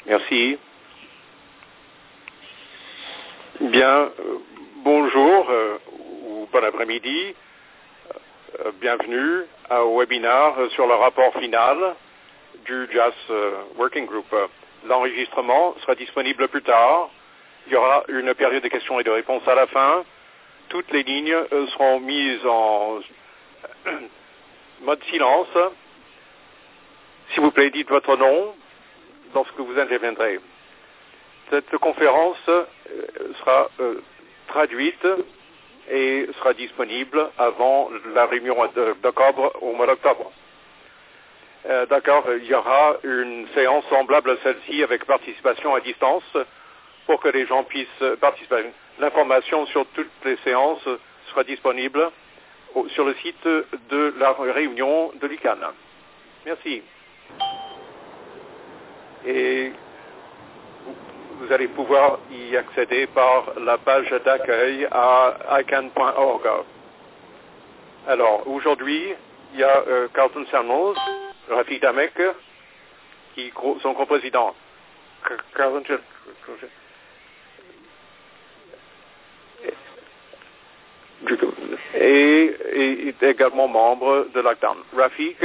Merci. Bien, bonjour ou bon après-midi. Bienvenue au webinaire sur le rapport final du JAS Working Group. L'enregistrement sera disponible plus tard. Il y aura une période de questions et de réponses à la fin. Toutes les lignes seront mises en mode silence. S'il vous plaît, dites votre nom lorsque vous interviendrez. Cette conférence sera traduite et sera disponible avant la réunion d'octobre, au mois d'octobre. D'accord, il y aura une séance semblable à celle-ci avec participation à distance pour que les gens puissent participer. L'information sur toutes les séances sera disponible sur le site de la réunion de l'ICANN. Merci. Et vous allez pouvoir y accéder par la page d'accueil à icann.org. Alors, aujourd'hui, il y a Carlton Samuels, Rafik Damek, qui sont co-présidents. Carlton et est également membre de l'ACTAN. Rafik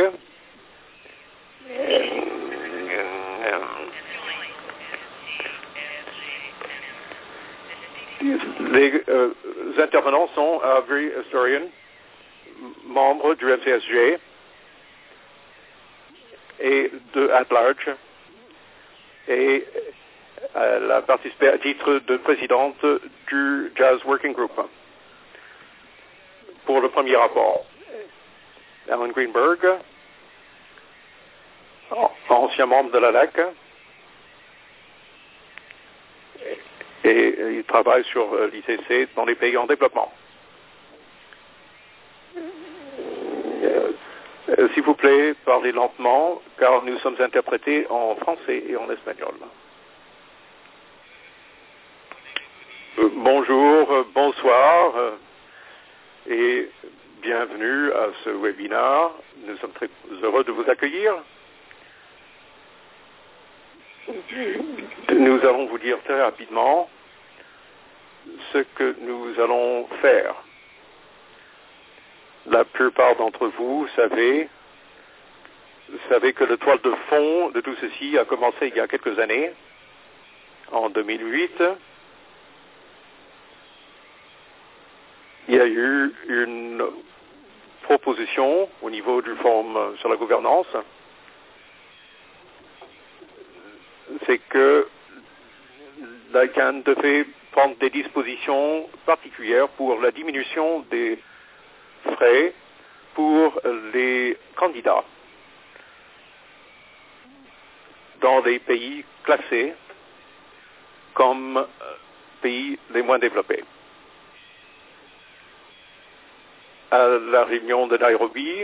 les intervenants sont Avery Historian, membre du MCSG et de At Large, et elle a participé à titre de présidente du JAS Working Group. Pour le premier rapport, Alan Greenberg, ancien membre de la LAC, et il travaille sur l'ICC dans les pays en développement. S'il vous plaît, parlez lentement, car nous sommes interprétés en français et en espagnol. Bonjour, bonsoir, et bienvenue à ce webinaire. Nous sommes très heureux de vous accueillir. Nous allons vous dire très rapidement ce que nous allons faire. La plupart d'entre vous savez que le toile de fond de tout ceci a commencé il y a quelques années, en 2008. Il y a eu une proposition au niveau du Forum sur la gouvernance. C'est que l'ICANN devait prendre des dispositions particulières pour la diminution des frais pour les candidats dans les pays classés comme pays les moins développés. À la réunion de Nairobi,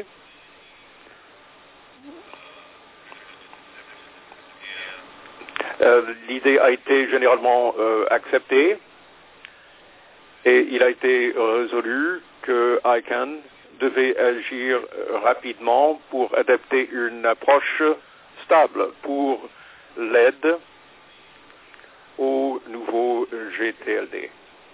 l'idée a été généralement acceptée et il a été résolu que ICANN devait agir rapidement pour adapter une approche stable pour l'aide au nouveau GTLD.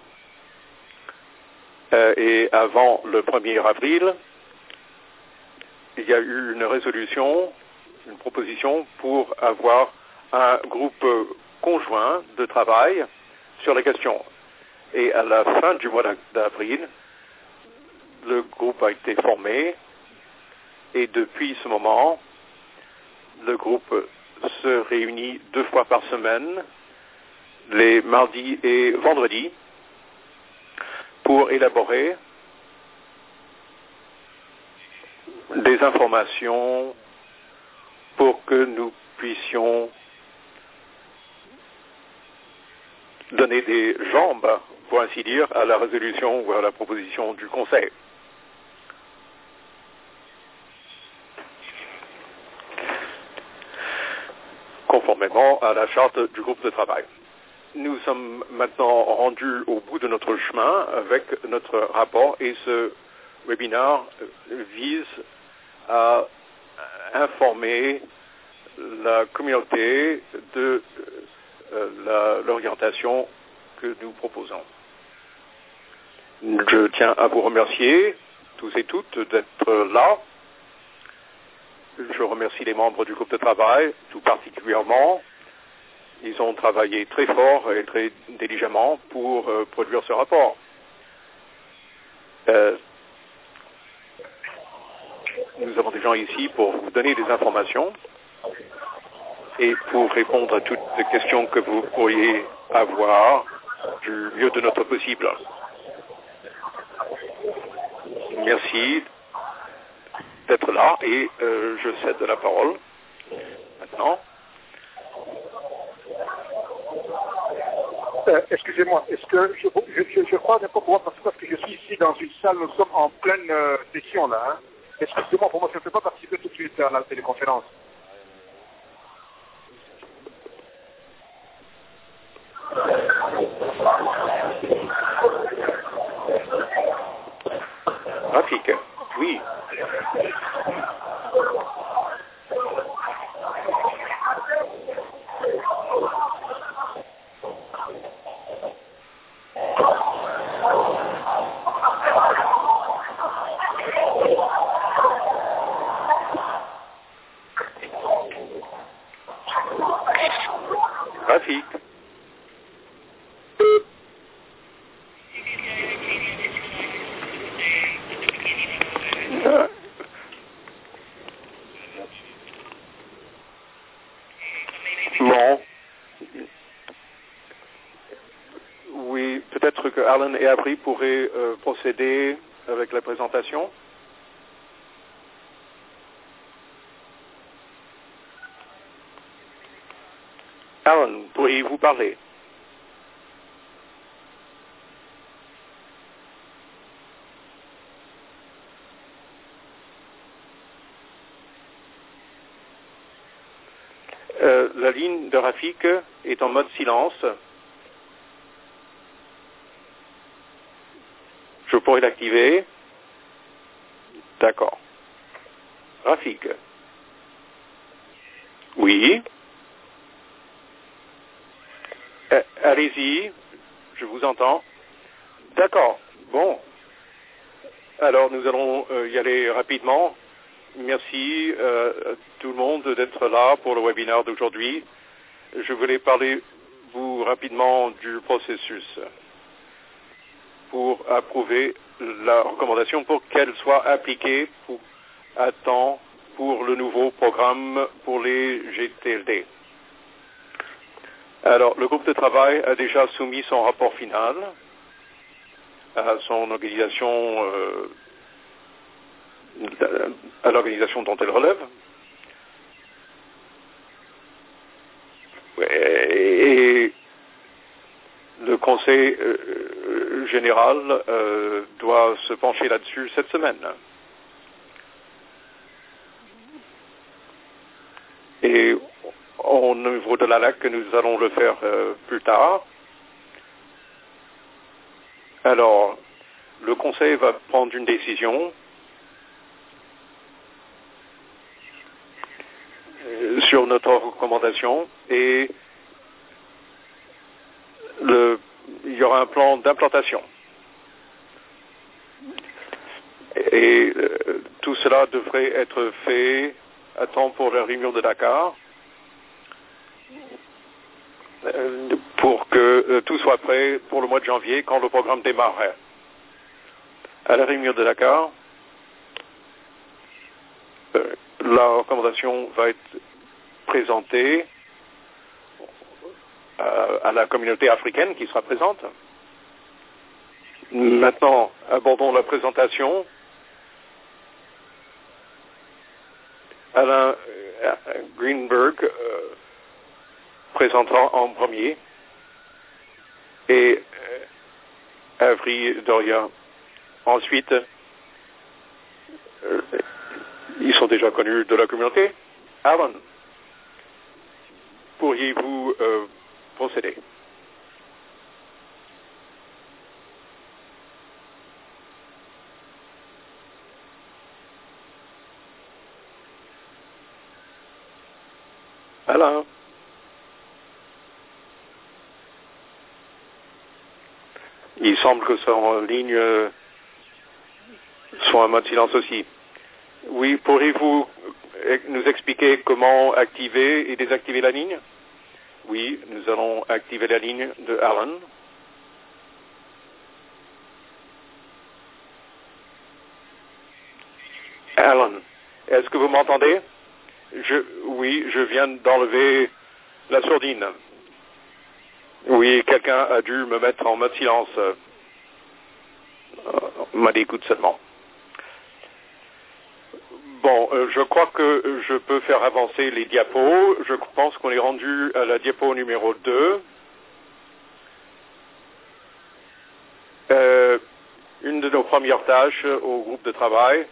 Et avant le 1er avril, il y a eu une résolution, une proposition pour avoir un groupe conjoint de travail sur la question. Et à la fin du mois d'avril, le groupe a été formé et depuis ce moment, le groupe se réunit 2 fois par semaine, les mardis et vendredis, pour élaborer des informations pour que nous puissions donner des jambes, pour ainsi dire, à la résolution ou à la proposition du Conseil. Conformément à la charte du groupe de travail. Nous sommes maintenant rendus au bout de notre chemin avec notre rapport et ce webinaire vise à informer la communauté de orientations que nous proposons. Je tiens à vous remercier, tous et toutes, d'être là. Je remercie les membres du groupe de travail, tout particulièrement. Ils ont travaillé très fort et très diligemment pour produire ce rapport. Nous avons des gens ici pour vous donner des informations et pour répondre à toutes les questions que vous pourriez avoir du mieux de notre possible. Merci d'être là et je cède la parole maintenant. Excusez-moi, est-ce que je crois ne pas pouvoir parce que je suis ici dans une salle, nous sommes en pleine session là. Hein. Excusez-moi, pour moi, je ne peux pas participer tout de suite à la téléconférence. Rafik, oui. Rafik. Bon. Oui, peut-être que Alan et Abri pourraient procéder avec la présentation. Alan, pourriez-vous parler? La ligne de Rafik est en mode silence. Je pourrais l'activer. D'accord. Rafik. Oui. Allez-y, je vous entends. D'accord. Bon. Alors nous allons y aller rapidement. Merci à tout le monde d'être là pour le webinaire d'aujourd'hui. Je voulais parler vous rapidement du processus pour approuver la recommandation pour qu'elle soit appliquée à temps pour le nouveau programme pour les GTLD. Alors, le groupe de travail a déjà soumis son rapport final à son organisation, à l'organisation dont elle relève. Et le conseil général doit se pencher là-dessus cette semaine. Et au niveau de la LAC, nous allons le faire plus tard. Alors, le conseil va prendre une décision sur notre recommandation et il y aura un plan d'implantation. Et tout cela devrait être fait à temps pour la réunion de Dakar pour que tout soit prêt pour le mois de janvier quand le programme démarrerait. À la réunion de Dakar, la recommandation va être présentée à la communauté africaine qui sera présente. Maintenant, abordons la présentation. Alain Greenberg présentera en premier et Avri Doria ensuite. Ils sont déjà connus de la communauté. Alan, pourriez-vous procéder? Alain. Il semble que son ligne soit en mode silence aussi. Oui, pourriez-vous nous expliquer comment activer et désactiver la ligne? Oui, nous allons activer la ligne de Alan. Alan, est-ce que vous m'entendez? Oui, je viens d'enlever la sourdine. Oui, quelqu'un a dû me mettre en mode silence. M'a d'écoute seulement. Bon, je crois que je peux faire avancer les diapos. Je pense qu'on est rendu à la diapo numéro 2. Une de nos premières tâches au groupe de travail.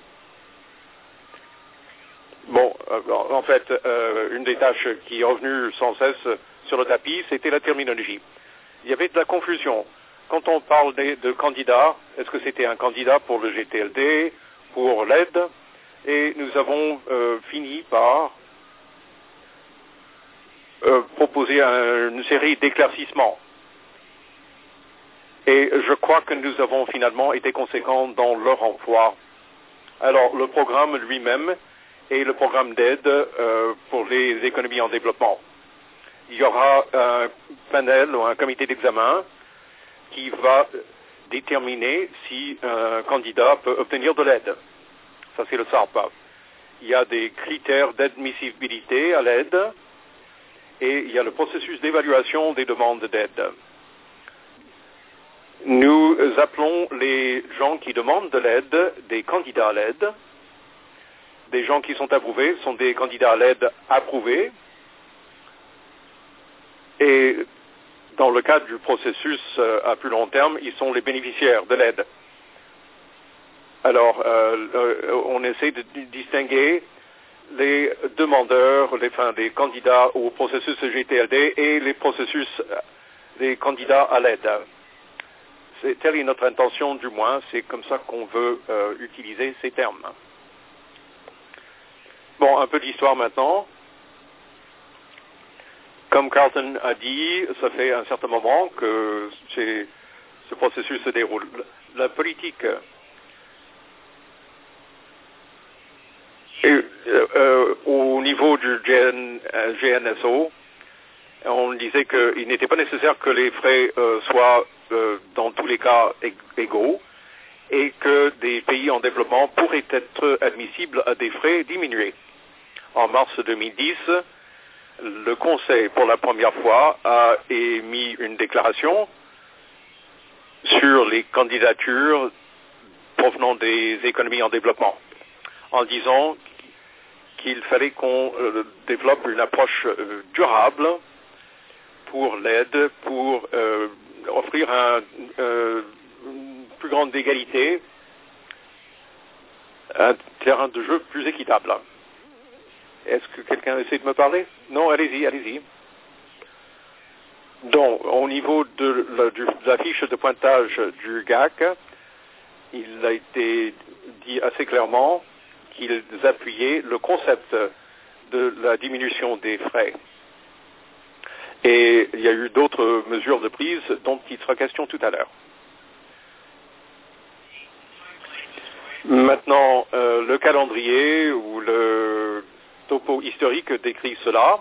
Bon, en fait, une des tâches qui est revenue sans cesse sur le tapis, c'était la terminologie. Il y avait de la confusion. Quand on parle de candidats, est-ce que c'était un candidat pour le GTLD, pour l'aide? Et nous avons fini par proposer une série d'éclaircissements. Et je crois que nous avons finalement été conséquents dans leur emploi. Alors, le programme lui-même est le programme d'aide pour les économies en développement. Il y aura un panel ou un comité d'examen qui va déterminer si un candidat peut obtenir de l'aide. Ça, c'est le SARPA. Il y a des critères d'admissibilité à l'aide et il y a le processus d'évaluation des demandes d'aide. Nous appelons les gens qui demandent de l'aide des candidats à l'aide. Des gens qui sont approuvés sont des candidats à l'aide approuvés. Et dans le cadre du processus à plus long terme, ils sont les bénéficiaires de l'aide. Alors, on essaie de distinguer les demandeurs, les candidats au processus GTLD et les processus des candidats à l'aide. Telle est notre intention, du moins, c'est comme ça qu'on veut utiliser ces termes. Bon, un peu d'histoire maintenant. Comme Carlton a dit, ça fait un certain moment que ce processus se déroule. La politique au niveau du GNSO, on disait qu'il n'était pas nécessaire que les frais soient dans tous les cas égaux et que des pays en développement pourraient être admissibles à des frais diminués. En mars 2010, le Conseil, pour la première fois, a émis une déclaration sur les candidatures provenant des économies en développement, en disant qu'il fallait qu'on développe une approche durable pour l'aide, pour offrir une plus grande égalité, un terrain de jeu plus équitable. Est-ce que quelqu'un essaie de me parler? Non, allez-y, allez-y. Donc, au niveau de la fiche de pointage du GAC, il a été dit assez clairement qu'ils appuyaient le concept de la diminution des frais. Et il y a eu d'autres mesures de prise dont il sera question tout à l'heure. Maintenant, le calendrier ou le topo historique décrit cela.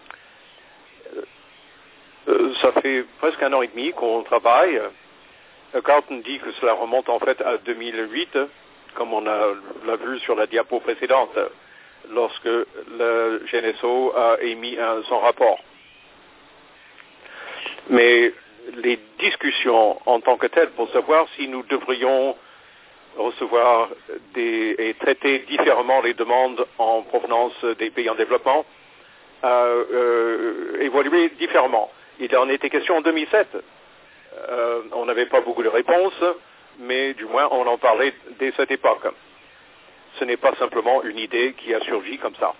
Ça fait presque 1 an et demi qu'on travaille. Carlton dit que cela remonte en fait à 2008, comme on l'a vu sur la diapo précédente, lorsque le GNSO a émis son rapport. Mais les discussions en tant que telles pour savoir si nous devrions recevoir et traiter différemment les demandes en provenance des pays en développement évolué différemment. Il en était question en 2007. On n'avait pas beaucoup de réponses, mais du moins on en parlait dès cette époque. Ce n'est pas simplement une idée qui a surgi comme ça.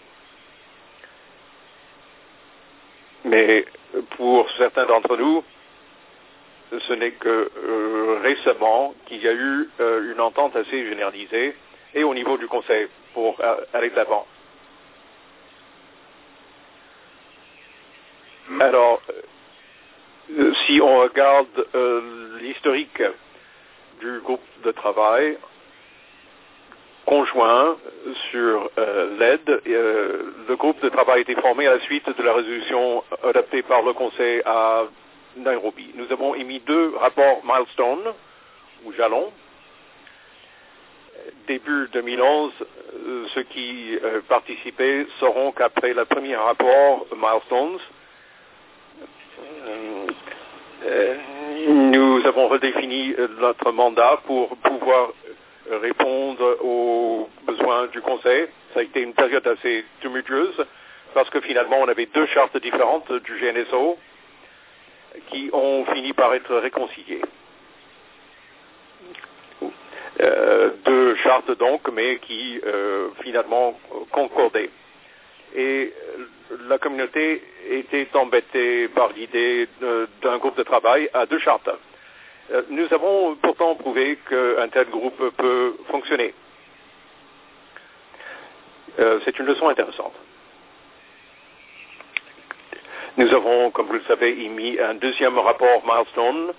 Mais pour certains d'entre nous, ce n'est que récemment qu'il y a eu une entente assez généralisée et au niveau du Conseil pour aller de l'avant. Alors, Si on regarde l'historique du groupe de travail conjoint sur l'aide, le groupe de travail a été formé à la suite de la résolution adoptée par le Conseil à Nairobi. Nous avons émis 2 rapports milestone, ou jalons. Début 2011, ceux qui participaient sauront qu'après le premier rapport milestones, nous avons redéfini notre mandat pour pouvoir répondre aux besoins du Conseil. Ça a été une période assez tumultueuse parce que finalement on avait 2 chartes différentes du GNSO qui ont fini par être réconciliées. 2 chartes donc, mais qui finalement concordaient. Et la communauté était embêtée par l'idée d'un groupe de travail à 2 chartes. Nous avons pourtant prouvé qu'un tel groupe peut fonctionner. C'est une leçon intéressante. Nous avons, comme vous le savez, émis un 2e rapport milestone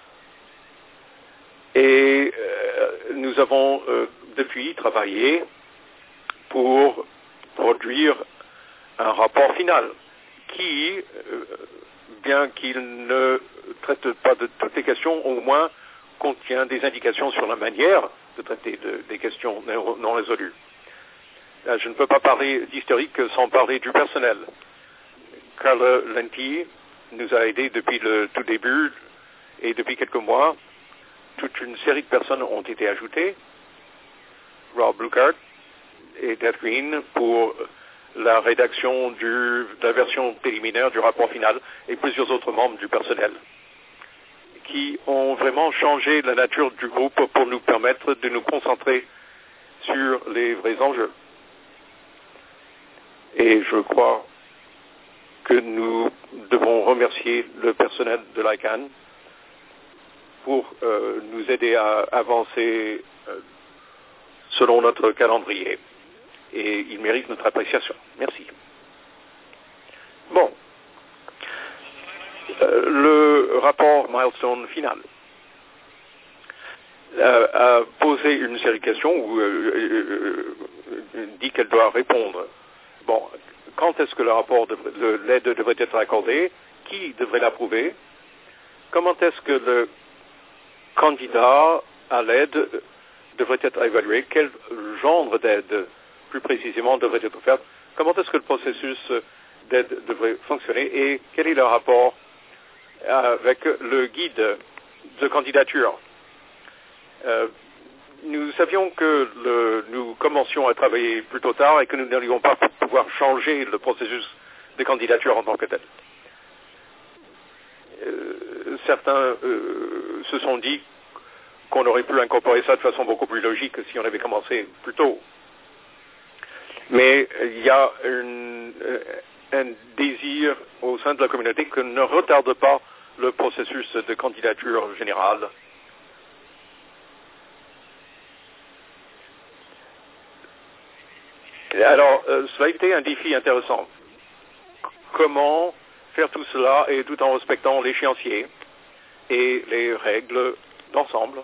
et nous avons depuis travaillé pour produire un rapport final qui, bien qu'il ne traite pas de toutes les questions, au moins contient des indications sur la manière de traiter des questions non résolues. Je ne peux pas parler d'historique sans parler du personnel. Carla Lenti nous a aidés depuis le tout début et depuis quelques mois, toute une série de personnes ont été ajoutées. Rob Bluchart et Ted Green pour la rédaction de la version préliminaire du rapport final et plusieurs autres membres du personnel qui ont vraiment changé la nature du groupe pour nous permettre de nous concentrer sur les vrais enjeux. Et je crois que nous devons remercier le personnel de l'ICANN pour nous aider à avancer selon notre calendrier. Et il mérite notre appréciation. Merci. Bon. Le rapport milestone final a posé une série de questions ou dit qu'elle doit répondre. Bon, quand est-ce que le rapport de l'aide devrait être accordé? Qui devrait l'approuver? Comment est-ce que le candidat à l'aide devrait être évalué? Quel genre d'aide, plus précisément, devrait être offerte? Comment est-ce que le processus d'aide devrait fonctionner? Et quel est le rapport avec le guide de candidature? Nous savions que nous commencions à travailler plus tôt tard et que nous n'allions pas pouvoir changer le processus de candidature en tant que tel. Certains se sont dit qu'on aurait pu incorporer ça de façon beaucoup plus logique si on avait commencé plus tôt. Mais il y a un désir au sein de la communauté que ne retarde pas le processus de candidature générale. Alors, cela a été un défi intéressant. Comment faire tout cela et tout en respectant l'échéancier et les règles d'ensemble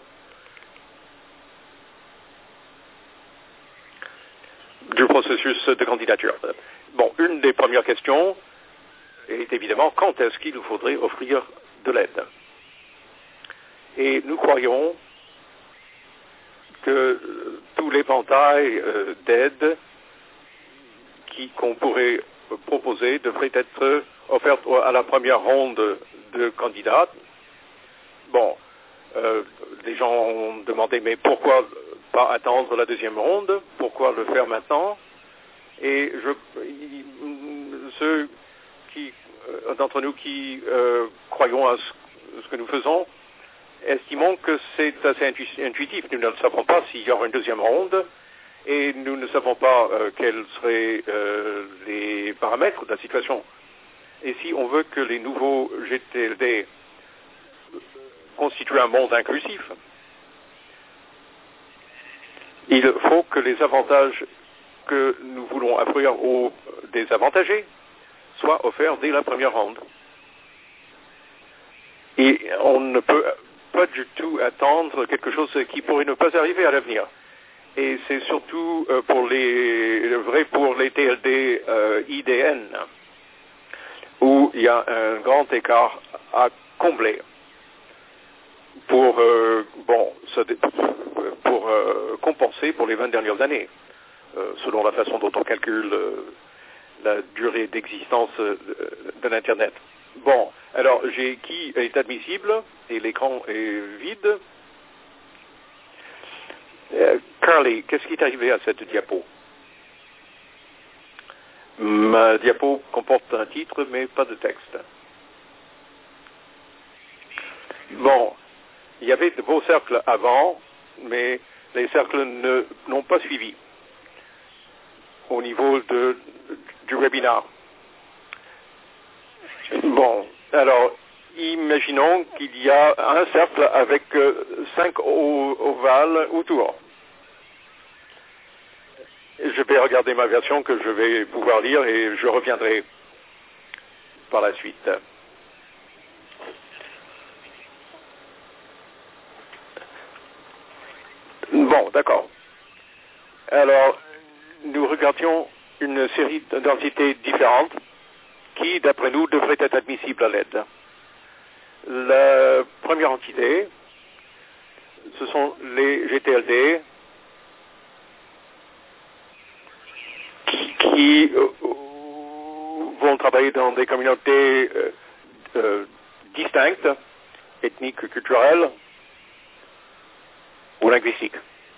du processus de candidature. Bon, une des premières questions est évidemment quand est-ce qu'il nous faudrait offrir de l'aide. Et nous croyons que tout l'éventail d'aide qu'on pourrait proposer devrait être offert à la première ronde de candidats. Bon, les gens ont demandé mais pourquoi pas attendre la deuxième ronde? Pourquoi le faire maintenant? Et ceux d'entre nous qui croyons à ce que nous faisons, estimons que c'est assez intuitif. Nous ne savons pas s'il y aura une deuxième ronde et nous ne savons pas quels seraient les paramètres de la situation. Et si on veut que les nouveaux GTLD constituent un monde inclusif, il faut que les avantages que nous voulons offrir aux désavantagés soient offerts dès la première ronde. Et on ne peut pas du tout attendre quelque chose qui pourrait ne pas arriver à l'avenir. Et c'est surtout vrai pour les TLD IDN, où il y a un grand écart à combler pour compenser pour les 20 dernières années, selon la façon dont on calcule la durée d'existence de l'Internet. Bon, alors qui est admissible et l'écran est vide. Carly, qu'est-ce qui est arrivé à cette diapo? Ma diapo comporte un titre, mais pas de texte. Bon, il y avait de beaux cercles avant, mais les cercles n'ont pas suivi au niveau du webinaire. Bon, alors, imaginons qu'il y a un cercle avec 5 ovales autour. Je vais regarder ma version que je vais pouvoir lire et je reviendrai par la suite. Bon, d'accord. Alors, nous regardions une série d'entités différentes qui, d'après nous, devraient être admissibles à l'aide. La première entité, ce sont les GTLD qui vont travailler dans des communautés distinctes, ethniques, culturelles ou linguistiques.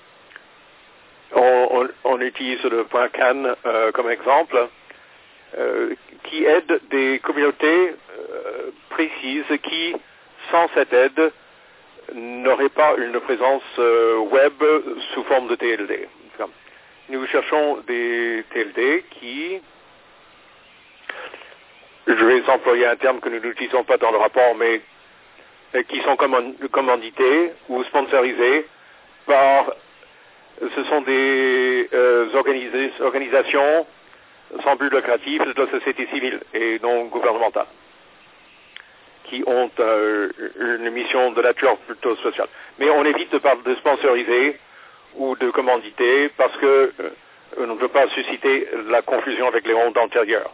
On utilise le point CAN comme exemple, qui aide des communautés précises qui, sans cette aide, n'auraient pas une présence web sous forme de TLD. Nous cherchons des TLD qui, je vais employer un terme que nous n'utilisons pas dans le rapport, mais qui sont commandités ou sponsorisés par, ce sont des organisations sans but lucratif de la société civile et non gouvernementale, qui ont une mission de nature plutôt sociale. Mais on évite de sponsoriser ou de commanditer parce que on ne veut pas susciter la confusion avec les ondes antérieures.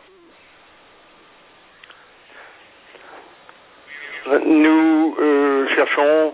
Nous cherchons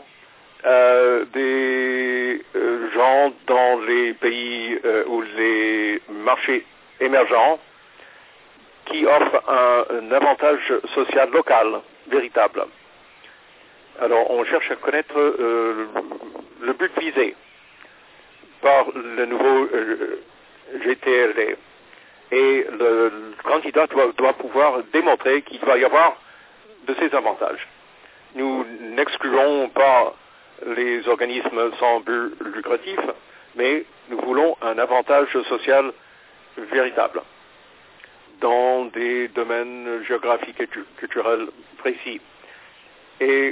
des gens dans les pays ou les marchés émergents qui offrent un avantage social local véritable. Alors, on cherche à connaître le but visé par le nouveau GTLD. Et le candidat doit pouvoir démontrer qu'il va y avoir de ces avantages. Nous n'excluons pas les organismes sans but lucratif, mais nous voulons un avantage social véritable dans des domaines géographiques et culturels précis. Et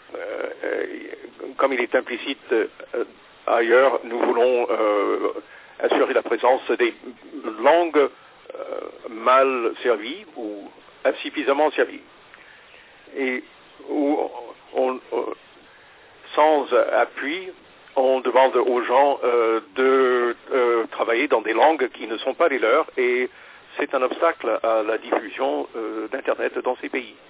comme il est implicite ailleurs, nous voulons assurer la présence des langues mal servies ou insuffisamment servies. Et sans appui, on demande aux gens de travailler dans des langues qui ne sont pas les leurs, et c'est un obstacle à la diffusion d'Internet dans ces pays.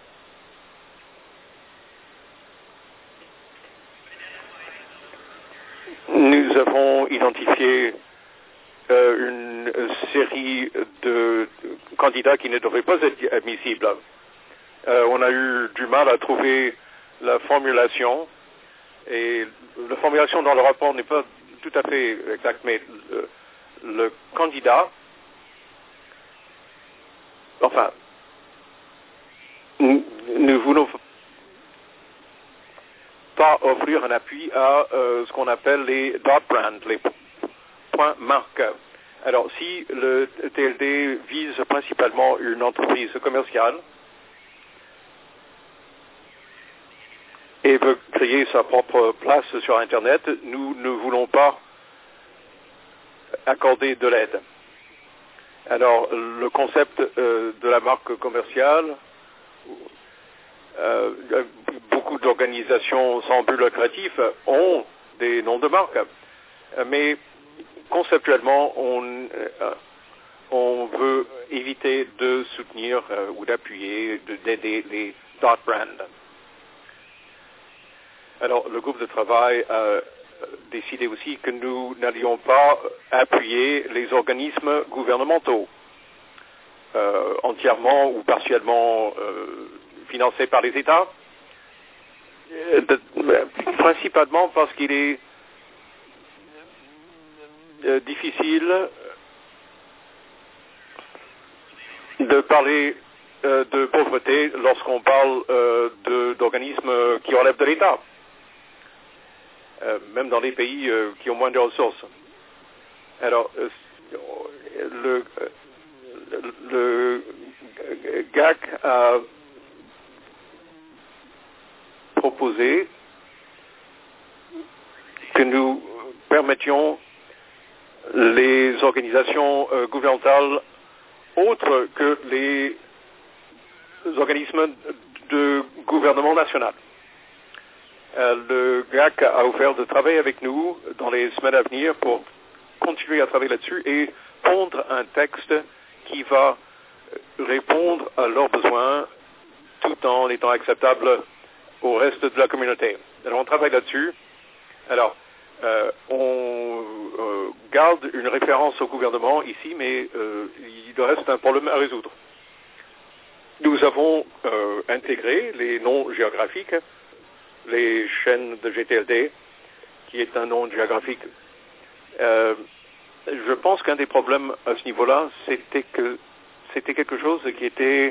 Nous avons identifié une série de candidats qui ne devraient pas être admissibles. On a eu du mal à trouver la formulation, et la formulation dans le rapport n'est pas tout à fait exacte, mais le candidat, enfin, nous voulons pas offrir un appui à ce qu'on appelle les dot brands, les points marques. Alors, si le TLD vise principalement une entreprise commerciale et veut créer sa propre place sur Internet, nous ne voulons pas accorder de l'aide. Alors, le concept de la marque commerciale, organisations sans but lucratif ont des noms de marque. Mais conceptuellement, on veut éviter de soutenir ou d'appuyer, d'aider les dot brands. Alors, le groupe de travail a décidé aussi que nous n'allions pas appuyer les organismes gouvernementaux, entièrement ou partiellement financés par les États, principalement parce qu'il est difficile de parler de pauvreté lorsqu'on parle d'organismes qui relèvent de l'État, même dans les pays qui ont moins de ressources. Alors, le GAC a proposé que nous permettions les organisations gouvernementales autres que les organismes de gouvernement national. Le GAC a offert de travailler avec nous dans les semaines à venir pour continuer à travailler là-dessus et pondre un texte qui va répondre à leurs besoins tout en étant acceptable au reste de la communauté. Alors on travaille là-dessus. Alors, on garde une référence au gouvernement ici, mais il reste un problème à résoudre. Nous avons intégré les noms géographiques, les chaînes de GTLD, qui est un nom géographique. Je pense qu'un des problèmes à ce niveau-là, c'était quelque chose qui était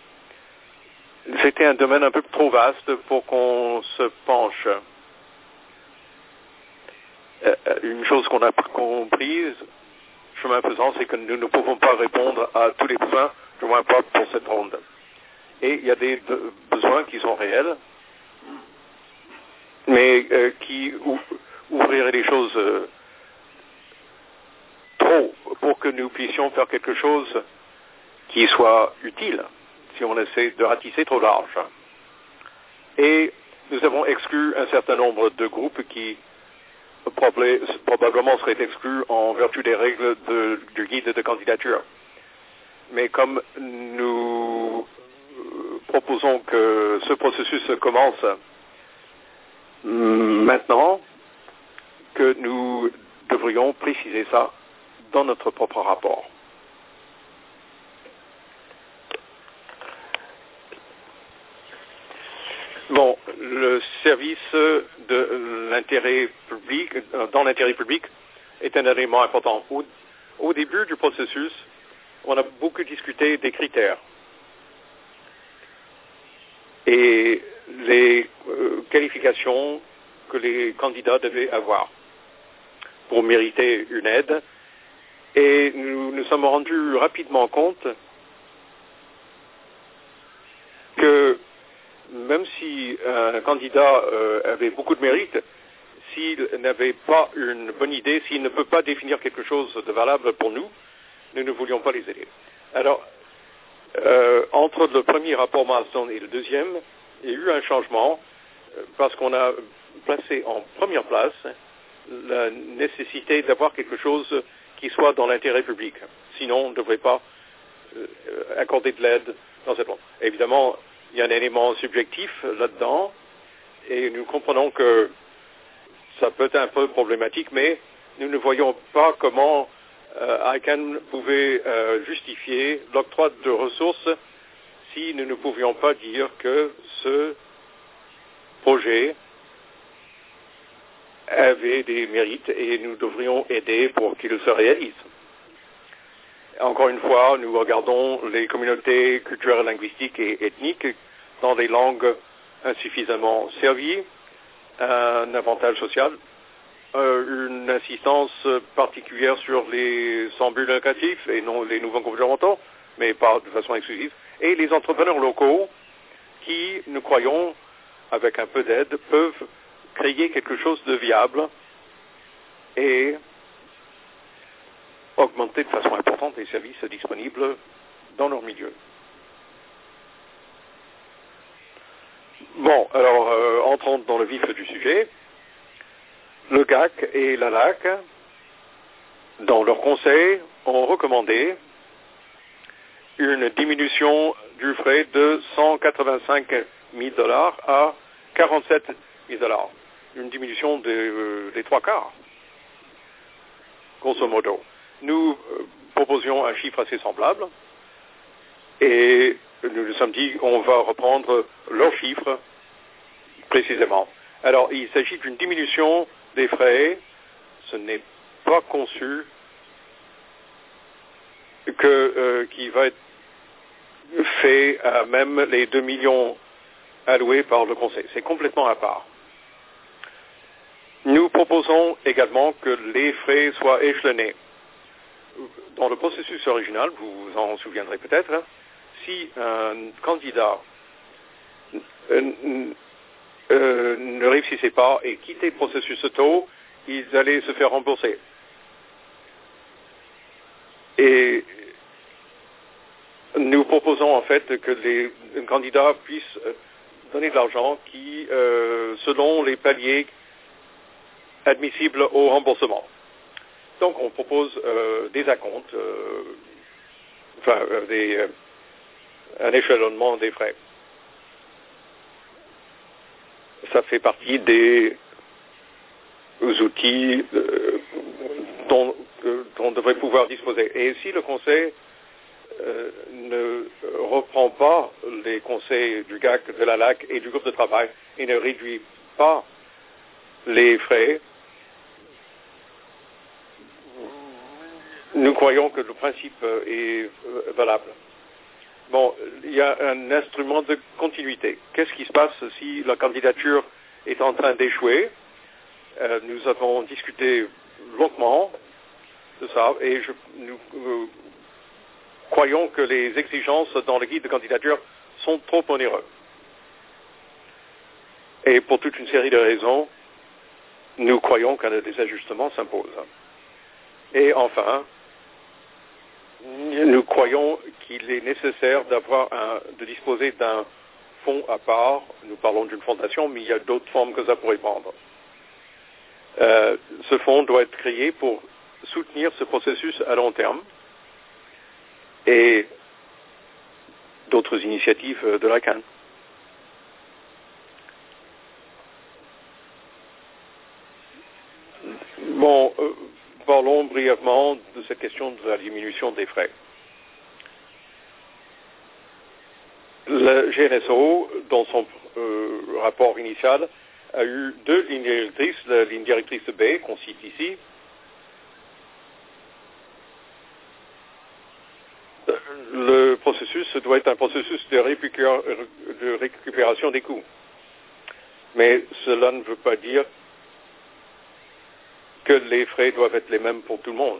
un domaine un peu trop vaste pour qu'on se penche. Une chose qu'on a comprise, chemin faisant, c'est que nous ne pouvons pas répondre à tous les besoins, du moins pas pour cette ronde. Et il y a des besoins qui sont réels, mais qui ouvriraient les choses trop pour que nous puissions faire quelque chose qui soit utile, si on essaie de ratisser trop large. Et nous avons exclu un certain nombre de groupes qui probablement seraient exclus en vertu des règles du guide de candidature. Mais comme nous proposons que ce processus commence maintenant, que nous devrions préciser ça dans notre propre rapport. Bon, le service de l'intérêt public, dans l'intérêt public, est un élément important. Au début du processus, on a beaucoup discuté des critères et les qualifications que les candidats devaient avoir pour mériter une aide. Et nous nous sommes rendus rapidement compte que même si un candidat avait beaucoup de mérite, s'il n'avait pas une bonne idée, s'il ne peut pas définir quelque chose de valable pour nous, nous ne voulions pas les aider. Alors, entre le premier rapport Marsden et le deuxième, il y a eu un changement parce qu'on a placé en première place la nécessité d'avoir quelque chose qui soit dans l'intérêt public. Sinon, on ne devrait pas accorder de l'aide dans cette monde. Évidemment, il y a un élément subjectif là-dedans, et nous comprenons que ça peut être un peu problématique, mais nous ne voyons pas comment ICANN pouvait justifier l'octroi de ressources si nous ne pouvions pas dire que ce projet avait des mérites et nous devrions aider pour qu'il se réalise. Encore une fois, nous regardons les communautés culturelles, linguistiques et ethniques dans des langues insuffisamment servies, un avantage social, une insistance particulière sur les sans but lucratif et non les nouveaux gouvernementaux, mais pas de façon exclusive, et les entrepreneurs locaux qui, nous croyons, avec un peu d'aide, peuvent créer quelque chose de viable et augmenter de façon importante les services disponibles dans leur milieu. Bon, alors, entrons dans le vif du sujet. Le GAC et la LAC, dans leur conseil, ont recommandé une diminution du frais de 185 000 $ à 47 000 $. Une diminution des 3/4, grosso modo. Nous proposions un chiffre assez semblable et nous nous sommes dit on va reprendre leurs chiffres précisément. Alors, il s'agit d'une diminution des frais. Ce n'est pas conçu qui va être fait à même les 2 millions alloués par le Conseil. C'est complètement à part. Nous proposons également que les frais soient échelonnés. Dans le processus original, vous vous en souviendrez peut-être, hein, si un candidat ne réussissait pas et quittait le processus tôt, ils allaient se faire rembourser. Et nous proposons en fait que les candidats puissent donner de l'argent qui, selon les paliers admissibles au remboursement. Donc on propose des acomptes, un échelonnement des frais. Ça fait partie des outils dont on devrait pouvoir disposer. Et si le Conseil ne reprend pas les conseils du GAC, de la LAC et du groupe de travail et ne réduit pas les frais, nous croyons que le principe est valable. Bon, il y a un instrument de continuité. Qu'est-ce qui se passe si la candidature est en train d'échouer? Nous avons discuté longuement de ça et nous croyons que les exigences dans le guide de candidature sont trop onéreuses. Et pour toute une série de raisons, nous croyons que des ajustements s'imposent. Et enfin, nous croyons qu'il est nécessaire de disposer d'un fonds à part. Nous parlons d'une fondation, mais il y a d'autres formes que ça pourrait prendre. Ce fonds doit être créé pour soutenir ce processus à long terme et d'autres initiatives de la CAN. Bon, parlons brièvement de cette question de la diminution des frais. Le GNSO, dans son rapport initial, a eu 2 lignes directrices. La ligne directrice B, qu'on cite ici, le processus doit être un processus de récupération des coûts. Mais cela ne veut pas dire que les frais doivent être les mêmes pour tout le monde.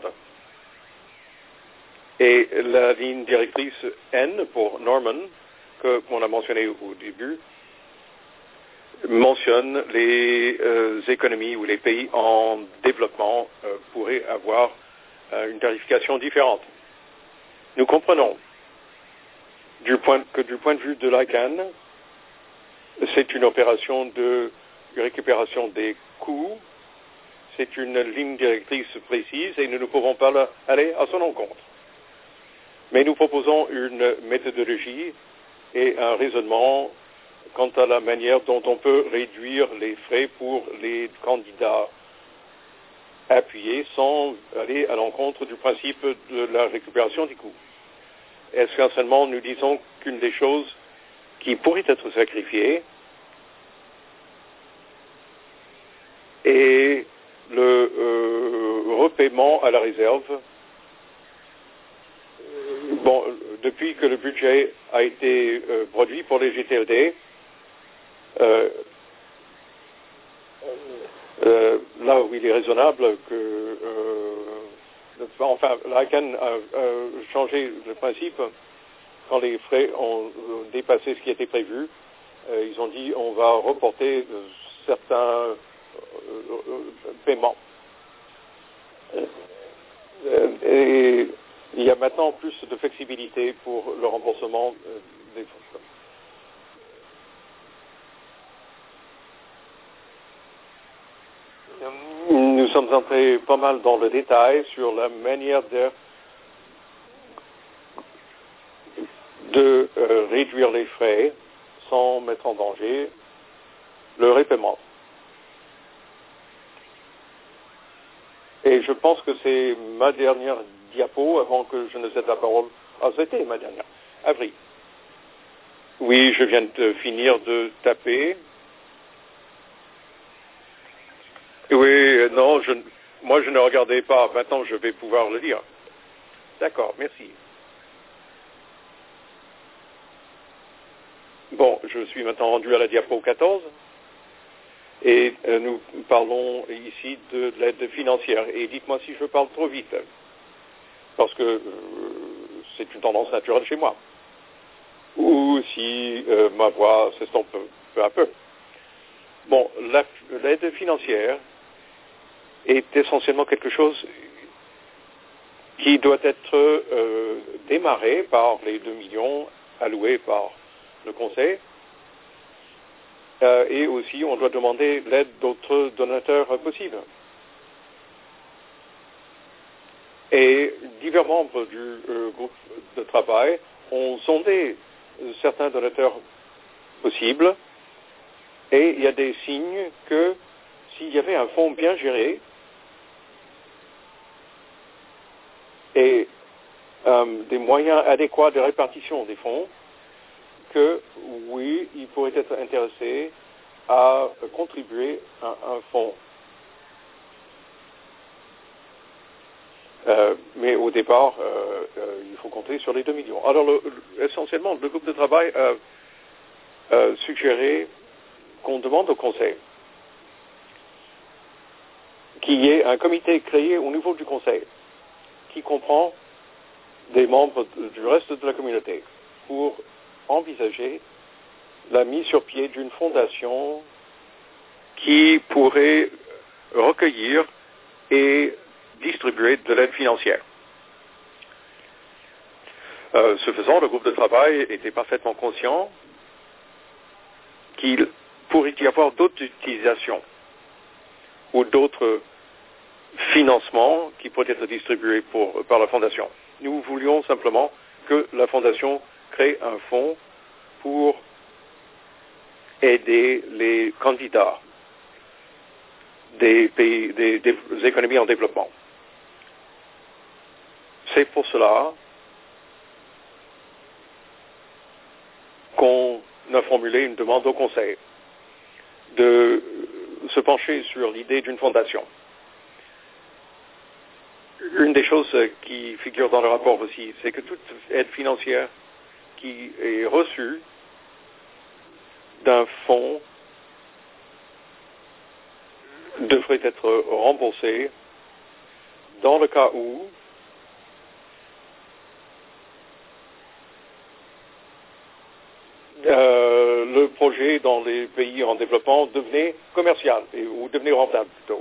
Et la ligne directrice N pour Norman, qu'on a mentionné au début, mentionne les économies ou les pays en développement pourraient avoir une tarification différente. Nous comprenons que du point de vue de l'ICANN, c'est une opération de récupération des coûts, c'est une ligne directrice précise et nous ne pouvons pas aller à son encontre. Mais nous proposons une méthodologie et un raisonnement quant à la manière dont on peut réduire les frais pour les candidats appuyés sans aller à l'encontre du principe de la récupération des coûts. Essentiellement, nous disons qu'une des choses qui pourrait être sacrifiée est le repaiement à la réserve. Bon, depuis que le budget a été produit pour les GTLD, là où il est raisonnable que... l'ICANN a changé le principe quand les frais ont dépassé ce qui était prévu. Ils ont dit on va reporter certains paiements. Et il y a maintenant plus de flexibilité pour le remboursement des fonds. Nous sommes entrés pas mal dans le détail sur la manière de réduire les frais sans mettre en danger le répaiement. Et je pense que c'est ma dernière diapo avant que je ne cède la parole. Ah, c'était ma dernière. Avril. Oui, je viens de finir de taper. Oui, non, moi je ne regardais pas. Maintenant, je vais pouvoir le lire. D'accord, merci. Bon, je suis maintenant rendu à la diapo 14. Et nous parlons ici de l'aide financière. Et dites-moi si je parle trop vite, parce que c'est une tendance naturelle chez moi. Ou si ma voix s'estompe peu à peu. Bon, l'aide financière est essentiellement quelque chose qui doit être démarré par les 2 millions alloués par le Conseil. Et aussi, on doit demander l'aide d'autres donateurs possibles. Et divers membres du groupe de travail ont sondé certains donateurs possibles, et il y a des signes que s'il y avait un fonds bien géré et des moyens adéquats de répartition des fonds, que oui, il pourrait être intéressé à contribuer à un fonds. Mais au départ, il faut compter sur les 2 millions. Alors, essentiellement, le groupe de travail a suggéré qu'on demande au Conseil qu'il y ait un comité créé au niveau du Conseil qui comprend des membres du reste de la communauté pour envisager la mise sur pied d'une fondation qui pourrait recueillir et distribuer de l'aide financière. Ce faisant, le groupe de travail était parfaitement conscient qu'il pourrait y avoir d'autres utilisations ou d'autres financements qui pourraient être distribués par la fondation. Nous voulions simplement que la fondation crée un fonds pour aider les candidats des pays, des économies en développement. C'est pour cela qu'on a formulé une demande au Conseil de se pencher sur l'idée d'une fondation. Une des choses qui figure dans le rapport aussi, c'est que toute aide financière qui est reçue d'un fonds devrait être remboursée dans le cas où le projet dans les pays en développement devenait commercial, ou devenait rentable plutôt.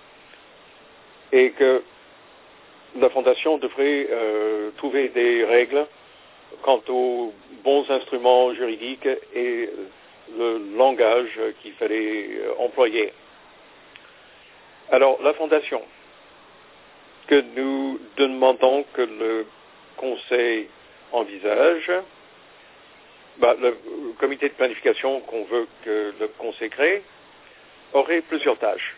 Et que la Fondation devrait trouver des règles quant aux bons instruments juridiques et le langage qu'il fallait employer. Alors, la Fondation que nous demandons que le Conseil envisage, le comité de planification qu'on veut que le Conseil crée aurait plusieurs tâches.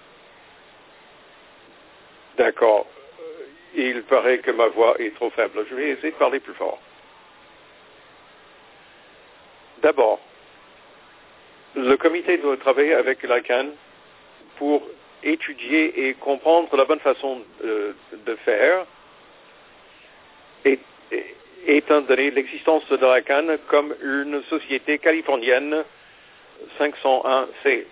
D'accord. Il paraît que ma voix est trop faible. Je vais essayer de parler plus fort. D'abord, le comité doit travailler avec l'ICANN pour étudier et comprendre la bonne façon de faire, étant donné l'existence de l'ICANN comme une société californienne 501C.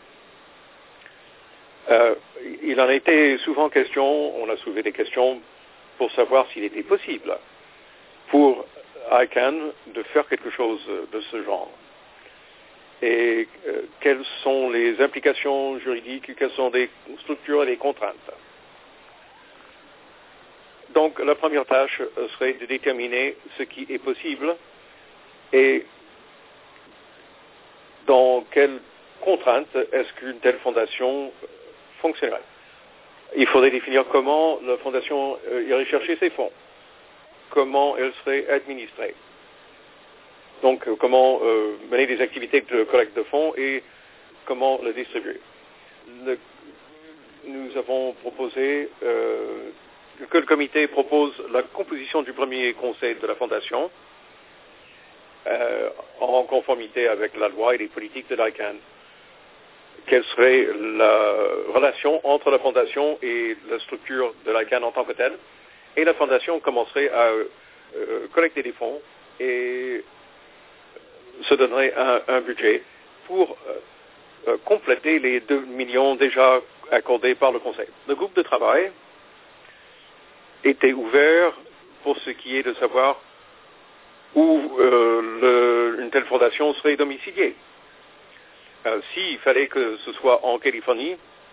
Il en a été souvent question, on a soulevé des questions pour savoir s'il était possible pour ICANN de faire quelque chose de ce genre. Et quelles sont les implications juridiques, quelles sont les structures et les contraintes. Donc, la première tâche serait de déterminer ce qui est possible et dans quelles contraintes est-ce qu'une telle fondation fonctionnerait. Il faudrait définir comment la Fondation irait chercher ses fonds, comment elle serait administrée. Donc, comment mener des activités de collecte de fonds et comment le distribuer. Nous avons proposé que le comité propose la composition du premier conseil de la Fondation en conformité avec la loi et les politiques de l'ICANN. Quelle serait la relation entre la Fondation et la structure de l'ICANN en tant que telle. Et la Fondation commencerait à collecter des fonds et se donnerait un budget pour compléter les 2 millions déjà accordés par le Conseil. Le groupe de travail était ouvert pour ce qui est de savoir où une telle fondation serait domiciliée. S'il fallait que ce soit en Californie,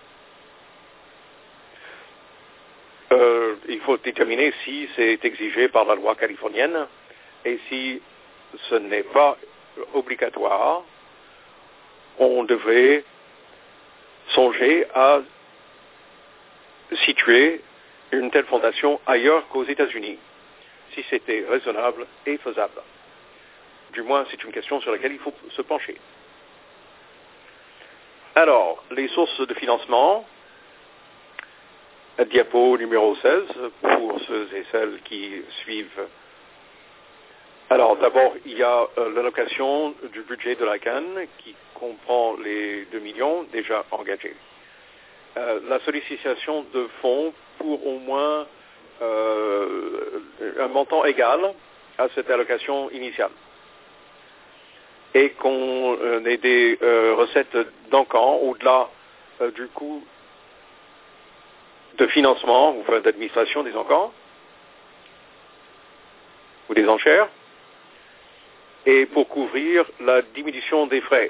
il faut déterminer si c'est exigé par la loi californienne et si ce n'est pas obligatoire, on devrait songer à situer une telle fondation ailleurs qu'aux États-Unis, si c'était raisonnable et faisable. Du moins, c'est une question sur laquelle il faut se pencher. Alors, les sources de financement, diapo numéro 16, pour ceux et celles qui suivent. Alors, d'abord, il y a l'allocation du budget de l'ICANN qui comprend les 2 millions déjà engagés. La sollicitation de fonds pour au moins un montant égal à cette allocation initiale. Et qu'on ait des recettes d'encan au-delà du coût de financement ou d'administration des encans ou des enchères, et pour couvrir la diminution des frais,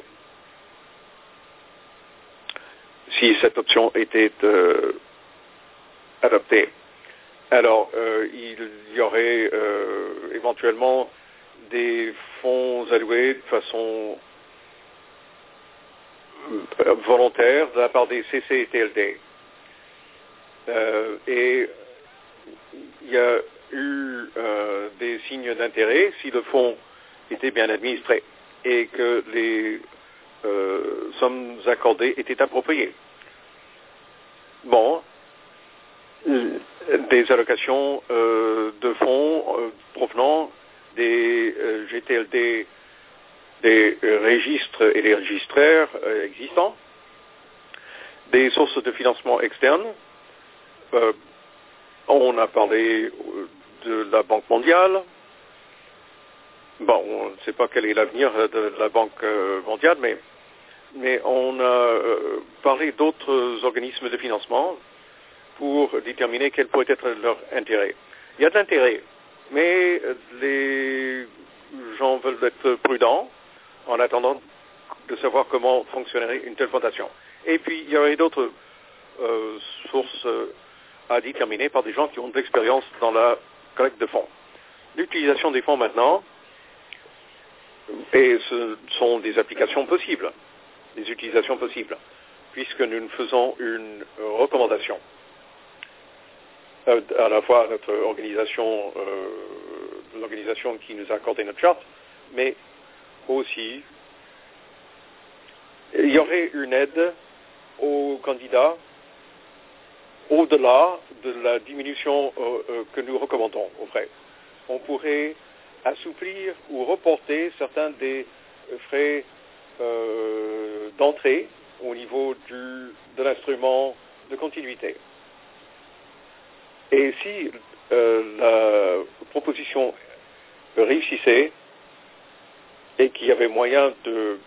si cette option était adoptée. Alors, il y aurait éventuellement des fonds alloués de façon volontaire de la part des CC et TLD. Et il y a eu des signes d'intérêt si le fonds était bien administré et que les sommes accordées étaient appropriées. Bon, des allocations de fonds provenant des GTLD, des registres et des registraires existants, des sources de financement externes. On a parlé de la Banque mondiale. Bon, on ne sait pas quel est l'avenir de la Banque mondiale, mais on a parlé d'autres organismes de financement pour déterminer quel pourrait être leur intérêt. Il y a de l'intérêt, mais les gens veulent être prudents en attendant de savoir comment fonctionnerait une telle fondation. Et puis, il y aurait d'autres sources à déterminer par des gens qui ont de l'expérience dans la collecte de fonds. L'utilisation des fonds maintenant, et ce sont des applications possibles, des utilisations possibles, puisque nous faisons une recommandation à la fois à notre organisation, l'organisation qui nous a accordé notre charte, mais aussi il y aurait une aide aux candidats au-delà de la diminution que nous recommandons aux frais. On pourrait assouplir ou reporter certains des frais d'entrée au niveau de l'instrument de continuité. Et si la proposition réussissait et qu'il y avait moyen de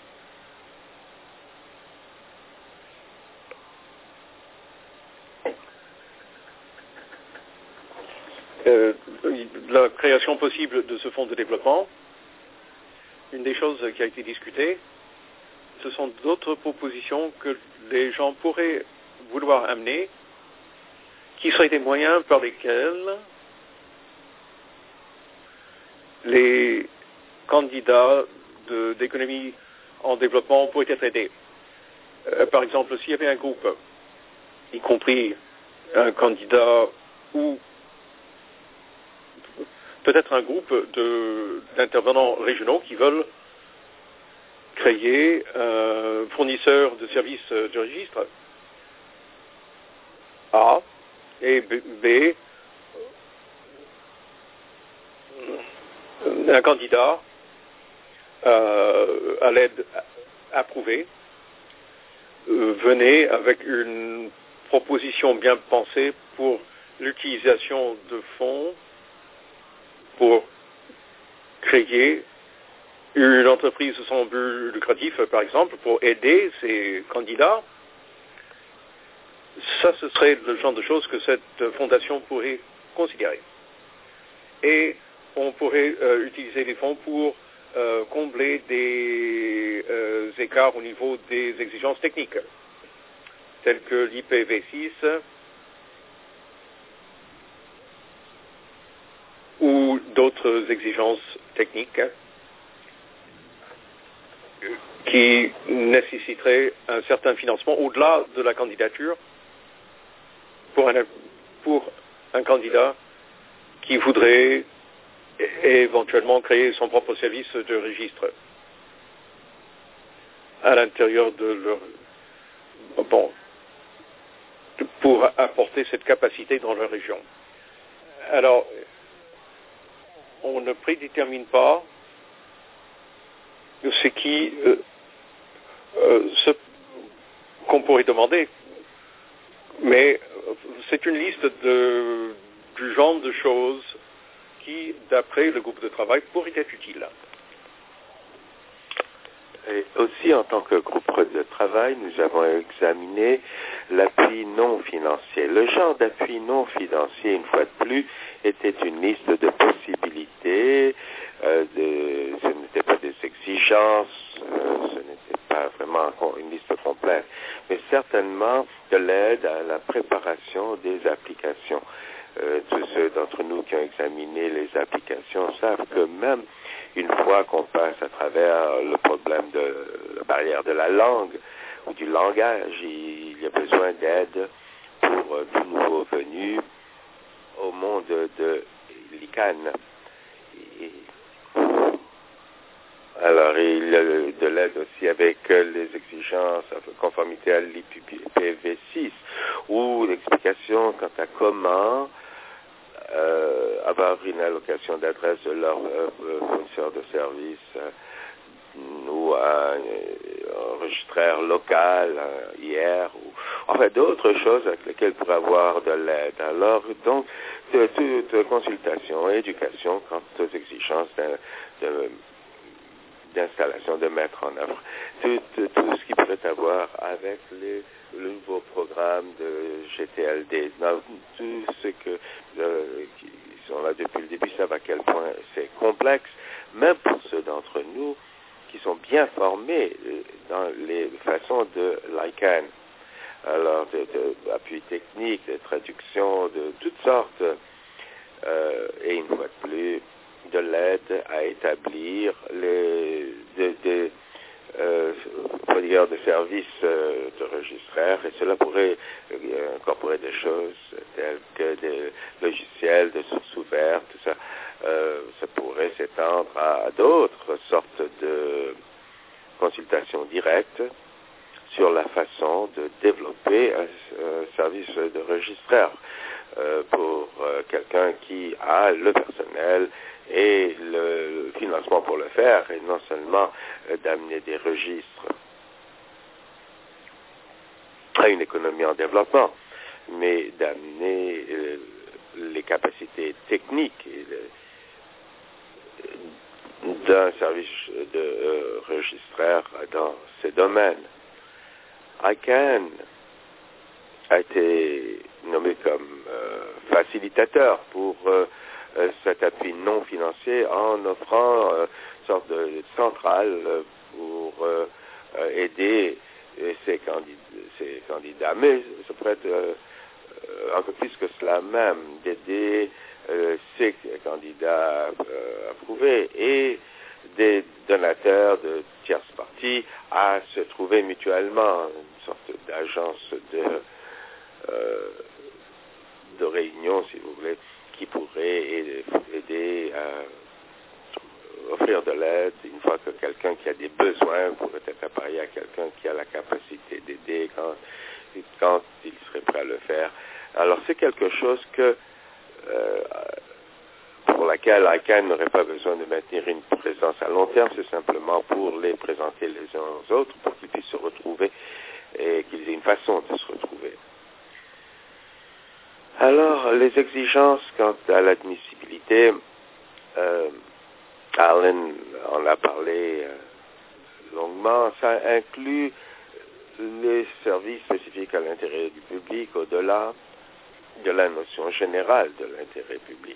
la création possible de ce fonds de développement, une des choses qui a été discutée, ce sont d'autres propositions que les gens pourraient vouloir amener, qui seraient des moyens par lesquels les candidats d'économie en développement pourraient être aidés. Par exemple, s'il y avait un groupe y compris un candidat ou peut-être un groupe d'intervenants régionaux qui veulent créer un fournisseur de services de registre A et B, un candidat à l'aide approuvée venait avec une proposition bien pensée pour l'utilisation de fonds pour créer une entreprise sans but lucratif, par exemple, pour aider ces candidats. Ça, ce serait le genre de choses que cette fondation pourrait considérer. Et on pourrait utiliser les fonds pour combler des écarts au niveau des exigences techniques, telles que l'IPv6 ou d'autres exigences techniques qui nécessiteraient un certain financement au-delà de la candidature pour un candidat qui voudrait éventuellement créer son propre service de registre à l'intérieur de leur... pour apporter cette capacité dans leur région. Alors, on ne prédétermine pas ce qu'on pourrait demander, mais c'est une liste du genre de choses qui, d'après le groupe de travail, pourrait être utile. Et aussi, en tant que groupe de travail, nous avons examiné l'appui non financier. Le genre d'appui non financier, une fois de plus, était une liste de possibilités. Ce n'était pas des exigences, ce n'était pas vraiment une liste complète, mais certainement de l'aide à la préparation des applications. Tous ceux d'entre nous qui ont examiné les applications savent que même une fois qu'on passe à travers le problème de la barrière de la langue ou du langage, il y a besoin d'aide pour tout nouveau venu au monde de l'ICANN. Alors, il y a de l'aide aussi avec les exigences en conformité à l'IPv6 ou l'explication quant à comment avoir une allocation d'adresse de leur fournisseur de services ou un registraire local hier ou enfin d'autres choses avec lesquelles pour avoir de l'aide. Alors donc toute consultation et éducation quant aux exigences d'installation, de mettre en œuvre tout ce qui pourrait avoir avec le nouveau programme de GTLD. Tout ce qui sont là depuis le début savent à quel point c'est complexe, même pour ceux d'entre nous qui sont bien formés dans les façons de l'ICANN. Alors, d'appui technique, de traduction, de toutes sortes, et une fois de plus, de l'aide à établir des fournisseurs de services de registraires, et cela pourrait incorporer des choses telles que des logiciels de sources ouvertes, tout ça. Ça pourrait s'étendre à d'autres sortes de consultations directes sur la façon de développer un service de registraire pour quelqu'un qui a le personnel et le financement pour le faire, et non seulement d'amener des registres à une économie en développement, mais d'amener les capacités techniques d'un service de registraire dans ces domaines. ICANN a été nommé comme facilitateur pour cet appui non financier en offrant une sorte de centrale pour aider ces candidats. Mais ça pourrait être un peu plus que cela même, d'aider ces candidats approuvés et des donateurs de tierces parties à se trouver mutuellement, une sorte d'agence de réunion, si vous voulez, qui pourrait aider à offrir de l'aide une fois que quelqu'un qui a des besoins pourrait être appareillé à quelqu'un qui a la capacité d'aider quand il serait prêt à le faire. Alors c'est quelque chose pour laquelle ICANN n'aurait pas besoin de maintenir une présence à long terme, c'est simplement pour les présenter les uns aux autres, pour qu'ils puissent se retrouver et qu'ils aient une façon de se retrouver. Alors, les exigences quant à l'admissibilité, Alan en a parlé longuement, ça inclut les services spécifiques à l'intérêt du public au-delà de la notion générale de l'intérêt public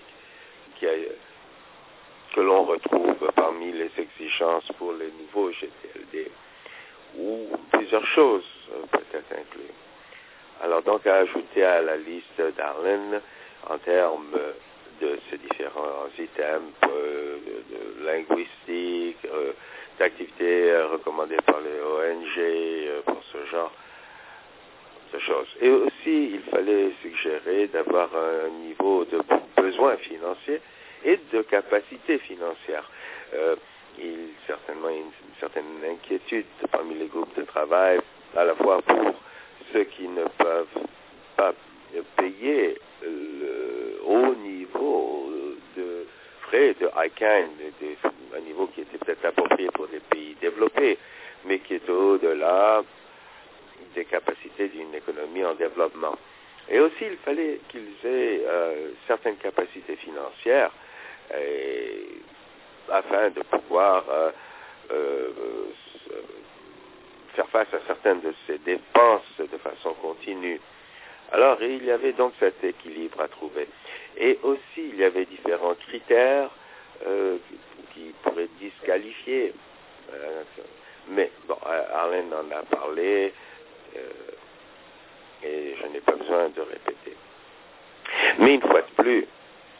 que l'on retrouve parmi les exigences pour les nouveaux GTLD, où plusieurs choses peuvent être incluses. Alors donc à ajouter à la liste d'Arlen en termes de ces différents items de linguistique, d'activités recommandées par les ONG pour ce genre de choses. Et aussi, il fallait suggérer d'avoir un niveau de besoin financier et de capacité financière. Il y a certainement une certaine inquiétude parmi les groupes de travail, à la fois pour ceux qui ne peuvent pas payer le haut niveau de frais de ICANN, un niveau qui était peut-être approprié pour des pays développés, mais qui est au-delà des capacités d'une économie en développement. Et aussi, il fallait qu'ils aient certaines capacités financières afin de pouvoir faire face à certaines de ces dépenses de façon continue. Alors, il y avait donc cet équilibre à trouver. Et aussi, il y avait différents critères qui pourraient disqualifier. Mais, bon, Arlen en a parlé, et je n'ai pas besoin de répéter. Mais une fois de plus,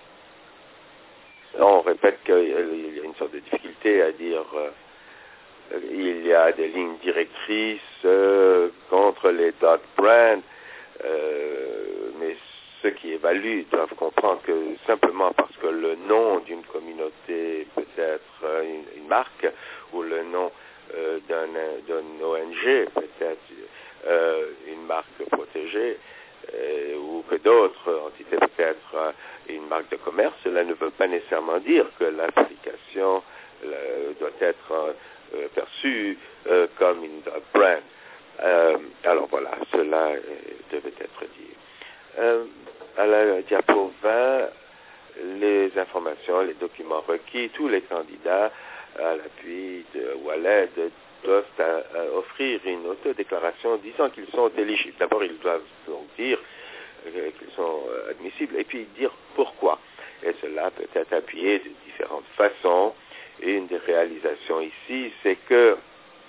on répète qu'il y a une sorte de difficulté à dire il y a des lignes directrices contre les dot brand, mais ceux qui évaluent doivent comprendre que simplement parce que le nom d'une communauté peut être une marque ou le nom d'un ONG peut être une marque protégée, ou que d'autres entités peuvent être une marque de commerce, cela ne veut pas nécessairement dire que l'application doit être perçue comme une brand. Alors voilà, cela devait être dit. À la diapo 20, les informations, les documents requis, tous les candidats à l'appui ou à l'aide doivent offrir une autodéclaration disant qu'ils sont éligibles. D'abord, ils doivent donc dire qu'ils sont admissibles et puis dire pourquoi. Et cela peut être appuyé de différentes façons. Une des réalisations ici, c'est que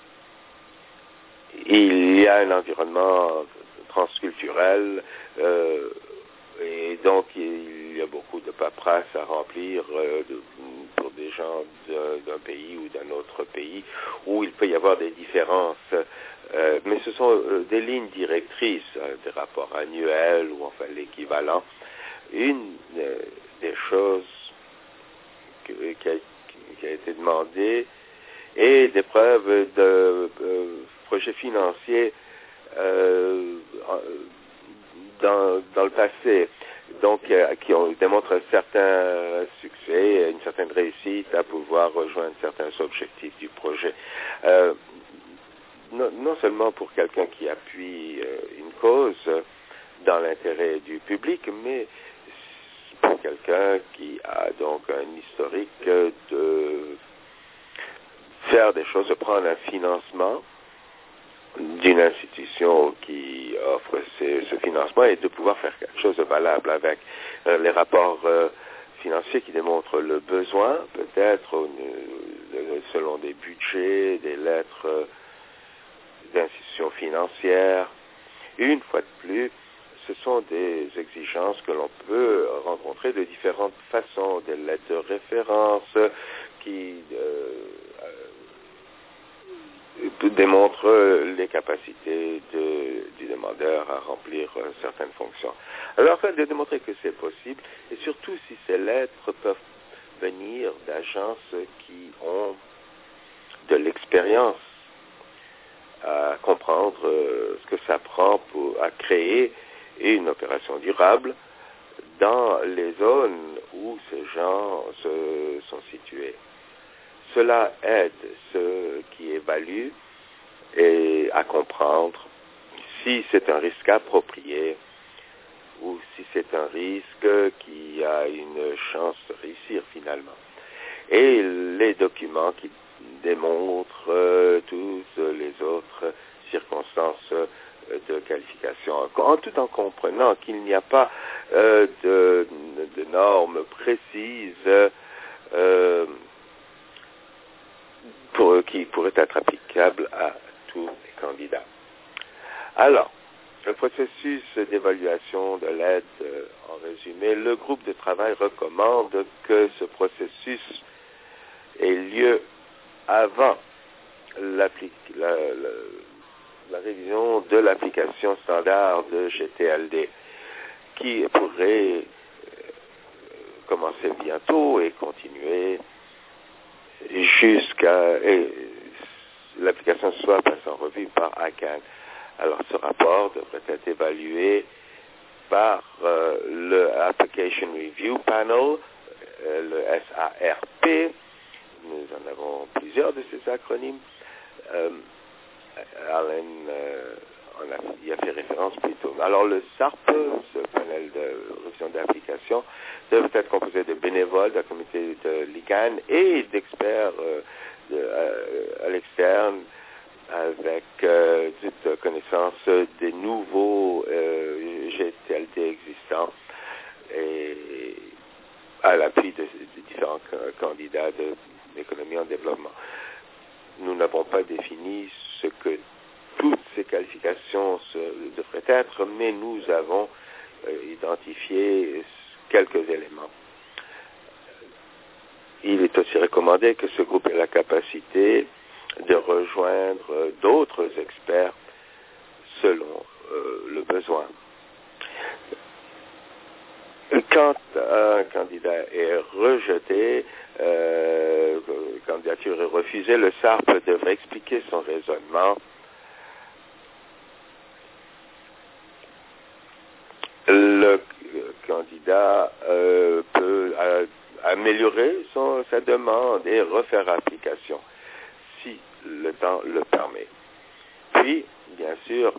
il y a un environnement transculturel et donc il y a beaucoup de paperasse à remplir pour des gens d'un pays ou d'un autre pays où il peut y avoir des différences. Mais ce sont des lignes directrices, des rapports annuels ou enfin l'équivalent. Une des choses qui a été demandée est des preuves de projets financiers dans le passé, donc qui démontrent un certain succès, une certaine réussite à pouvoir rejoindre certains objectifs du projet. Non seulement pour quelqu'un qui appuie une cause dans l'intérêt du public, mais pour quelqu'un qui a donc un historique de faire des choses, de prendre un financement d'une institution qui offre ce financement et de pouvoir faire quelque chose de valable avec les rapports financiers qui démontrent le besoin, peut-être selon des budgets, des lettres d'institutions financières. Une fois de plus, ce sont des exigences que l'on peut rencontrer de différentes façons, des lettres de référence qui démontrent les capacités du demandeurs à remplir certaines fonctions. Alors, afin de démontrer que c'est possible, et surtout si ces lettres peuvent venir d'agences qui ont de l'expérience à comprendre ce que ça prend à créer une opération durable dans les zones où ces gens sont situés. Cela aide ceux qui évaluent et à comprendre si c'est un risque approprié ou si c'est un risque qui a une chance de réussir finalement. Et les documents qui démontrent toutes les autres circonstances de qualification, tout en comprenant qu'il n'y a pas de normes précises qui pourraient être applicables à tous les candidats. Alors, le processus d'évaluation de l'aide, en résumé, le groupe de travail recommande que ce processus ait lieu avant la révision de l'application standard de GTLD, qui pourrait commencer bientôt et continuer jusqu'à l'application soit passée en revue par ICANN. Alors ce rapport devrait être évalué par le Application Review Panel, le SARP. Nous en avons plusieurs de ces acronymes. Alan y a fait référence plus tôt. Alors le SARP, ce panel de révision d'application, devrait être composé de bénévoles d'un comité de l'ICANN et d'experts à l'externe avec toute connaissance des nouveaux GTLD existants et à l'appui des différents candidats de l'économie en développement. Nous n'avons pas défini ce que toutes ces qualifications devraient être, mais nous avons identifié quelques éléments. Il est aussi recommandé que ce groupe ait la capacité de rejoindre d'autres experts selon le besoin. Quand un candidat est rejeté, candidature est refusée, le SARP devrait expliquer son raisonnement. Le candidat peut améliorer sa demande et refaire application si le temps le permet. Puis, bien sûr,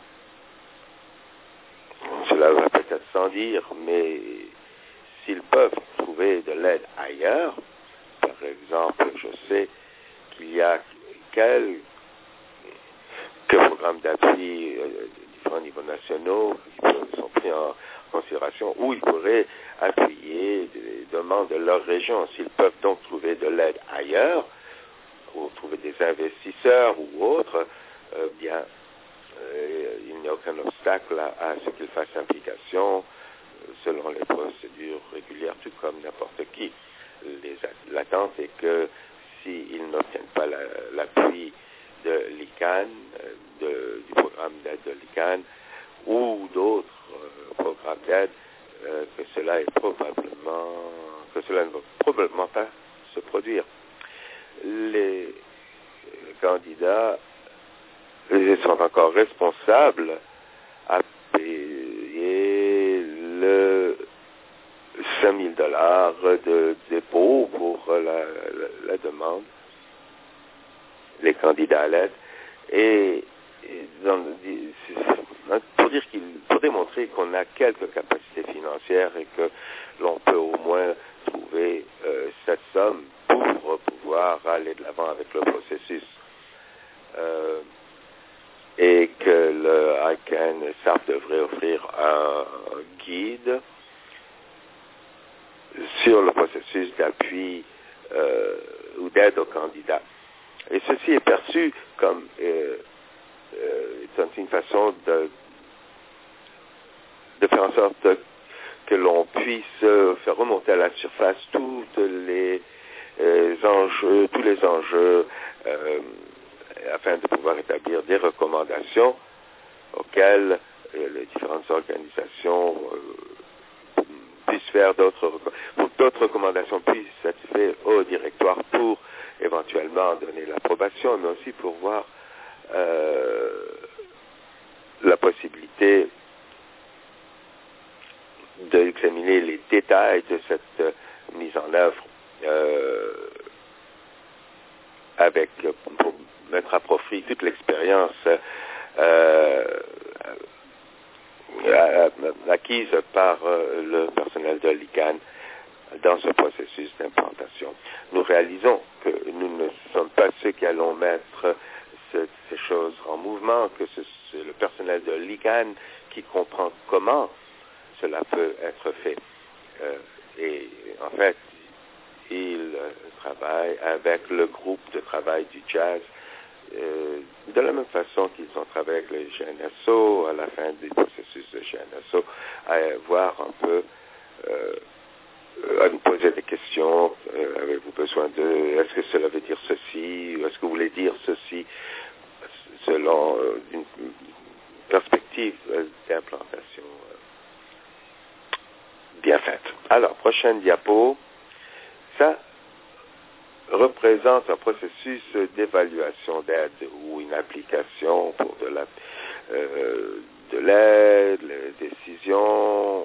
cela va peut-être sans dire, mais s'ils peuvent trouver de l'aide ailleurs, par exemple, je sais qu'il y a quelques programmes d'appui différents niveaux nationaux qui sont pris en considération où ils pourraient appuyer des demandes de leur région. S'ils peuvent donc trouver de l'aide ailleurs, ou trouver des investisseurs ou autres, bien, il n'y a aucun obstacle à ce qu'ils fassent application selon les procédures régulières, tout comme n'importe qui. L'attente est que s'ils n'obtiennent pas l'appui de l'ICANN, du programme d'aide de l'ICANN, ou d'autres programmes d'aide, que cela ne va probablement pas se produire. Les candidats sont encore responsables à payer le $5 000 de dépôt pour la demande, les candidats à l'aide, et pour démontrer qu'on a quelques capacités financières et que l'on peut au moins trouver cette somme pour pouvoir aller de l'avant avec le processus. Et que le ICANN SARP devrait offrir un guide sur le processus d'appui ou d'aide aux candidats. Et ceci est perçu comme une façon de faire en sorte que l'on puisse faire remonter à la surface tous les enjeux afin de pouvoir établir des recommandations auxquelles les différentes organisations puissent faire d'autres recommandations puissent être faites au directoire pour éventuellement donner l'approbation, mais aussi pour voir la possibilité d'examiner les détails de cette mise en œuvre pour mettre à profit toute l'expérience acquise par le personnel de l'ICANN dans ce processus d'implantation. Nous réalisons que nous ne sommes pas ceux qui allons mettre ces choses en mouvement, que c'est le personnel de l'ICANN qui comprend comment cela peut être fait. Et en fait, il travaille avec le groupe de travail du jazz de la même façon qu'ils ont travaillé avec le GNSO à la fin du processus de GNSO, à voir un peu, à nous poser des questions. Avez-vous besoin de, est-ce que cela veut dire ceci, est-ce que vous voulez dire ceci, selon une perspective d'implantation bien faite. Alors, prochaine diapo, ça représente un processus d'évaluation d'aide ou une application pour de l'aide, les décisions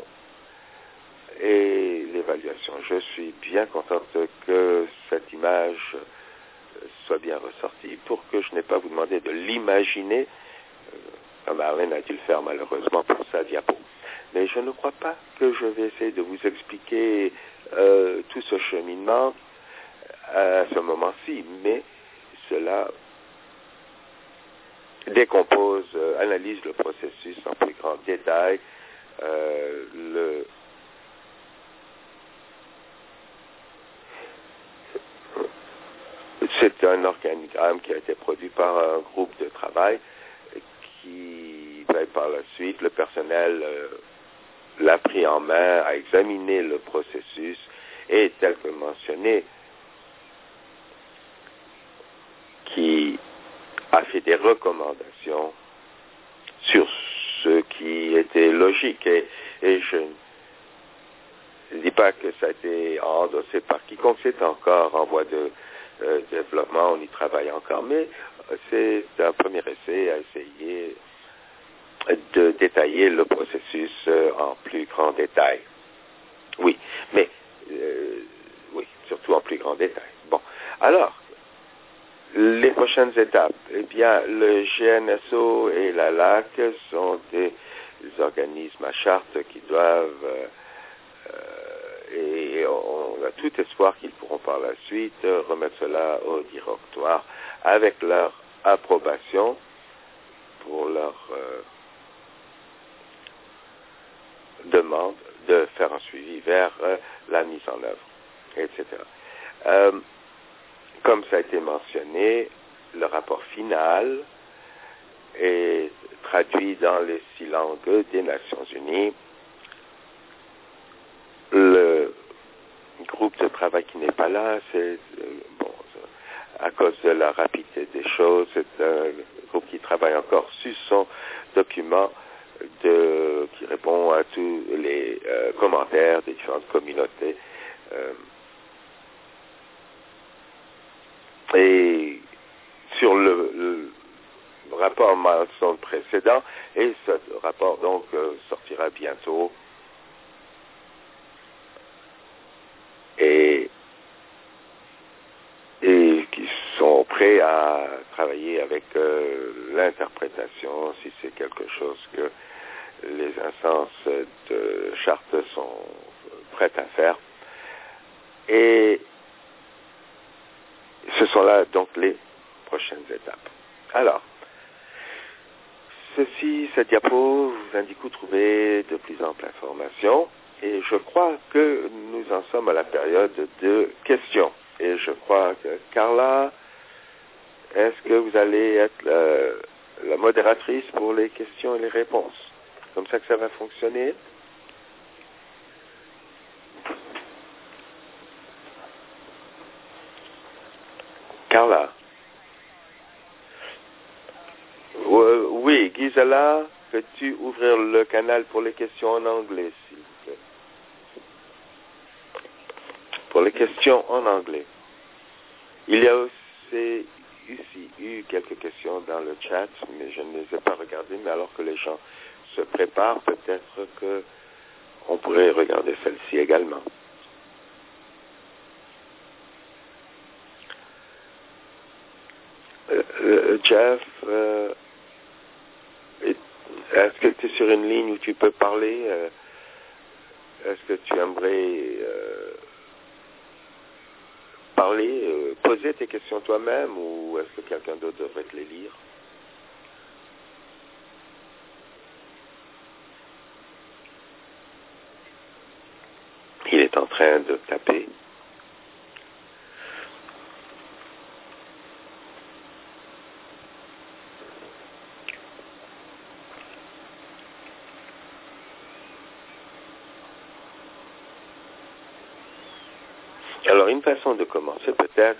et l'évaluation. Je suis bien contente que cette image soit bien ressortie pour que je n'ai pas vous demander de l'imaginer, comme Arlène a dû le faire malheureusement pour sa diapo. Mais je ne crois pas que je vais essayer de vous expliquer tout ce cheminement à ce moment-ci, mais cela décompose, analyse le processus en plus grand détail. C'est un organigramme qui a été produit par un groupe de travail qui va par la suite, le personnel l'a pris en main, a examiné le processus et tel que mentionné, qui a fait des recommandations sur ce qui était logique. Et je ne dis pas que ça a été endossé par quiconque, c'est encore en voie de développement, on y travaille encore, mais c'est un premier essai à essayer de détailler le processus en plus grand détail. Oui, mais oui, surtout en plus grand détail. Bon, alors, les prochaines étapes, eh bien, le GNSO et la LAC sont des organismes à charte qui doivent, et on a tout espoir qu'ils pourront par la suite remettre cela au directoire avec leur approbation pour leur demande de faire un suivi vers la mise en œuvre, etc. Comme ça a été mentionné, le rapport final est traduit dans les 6 langues des Nations Unies. Le groupe de travail qui n'est pas là, c'est à cause de la rapidité des choses, c'est un groupe qui travaille encore sur son document qui répond à tous les commentaires des différentes communautés. Et sur le rapport milestone précédent, et ce rapport donc sortira bientôt, et qui sont prêts à travailler avec l'interprétation, si c'est quelque chose que les instances de charte sont prêtes à faire. Et ce sont là donc les prochaines étapes. Alors, cette diapo vous indique où trouver de plus amples informations. Et je crois que nous en sommes à la période de questions. Et je crois que Carla, est-ce que vous allez être la modératrice pour les questions et les réponses? Comme ça que ça va fonctionner? Carla? Oui, Gisela, peux-tu ouvrir le canal pour les questions en anglais, s'il vous plaît? Pour les questions en anglais. Il y a aussi eu quelques questions dans le chat, mais je ne les ai pas regardées. Mais alors que les gens se préparent, peut-être qu'on pourrait regarder celle-ci également. Jeff, est-ce que tu es sur une ligne où tu peux parler? Est-ce que tu aimerais parler, poser tes questions toi-même, ou est-ce que quelqu'un d'autre devrait te les lire? Il est en train de taper. Alors, une façon de commencer, peut-être,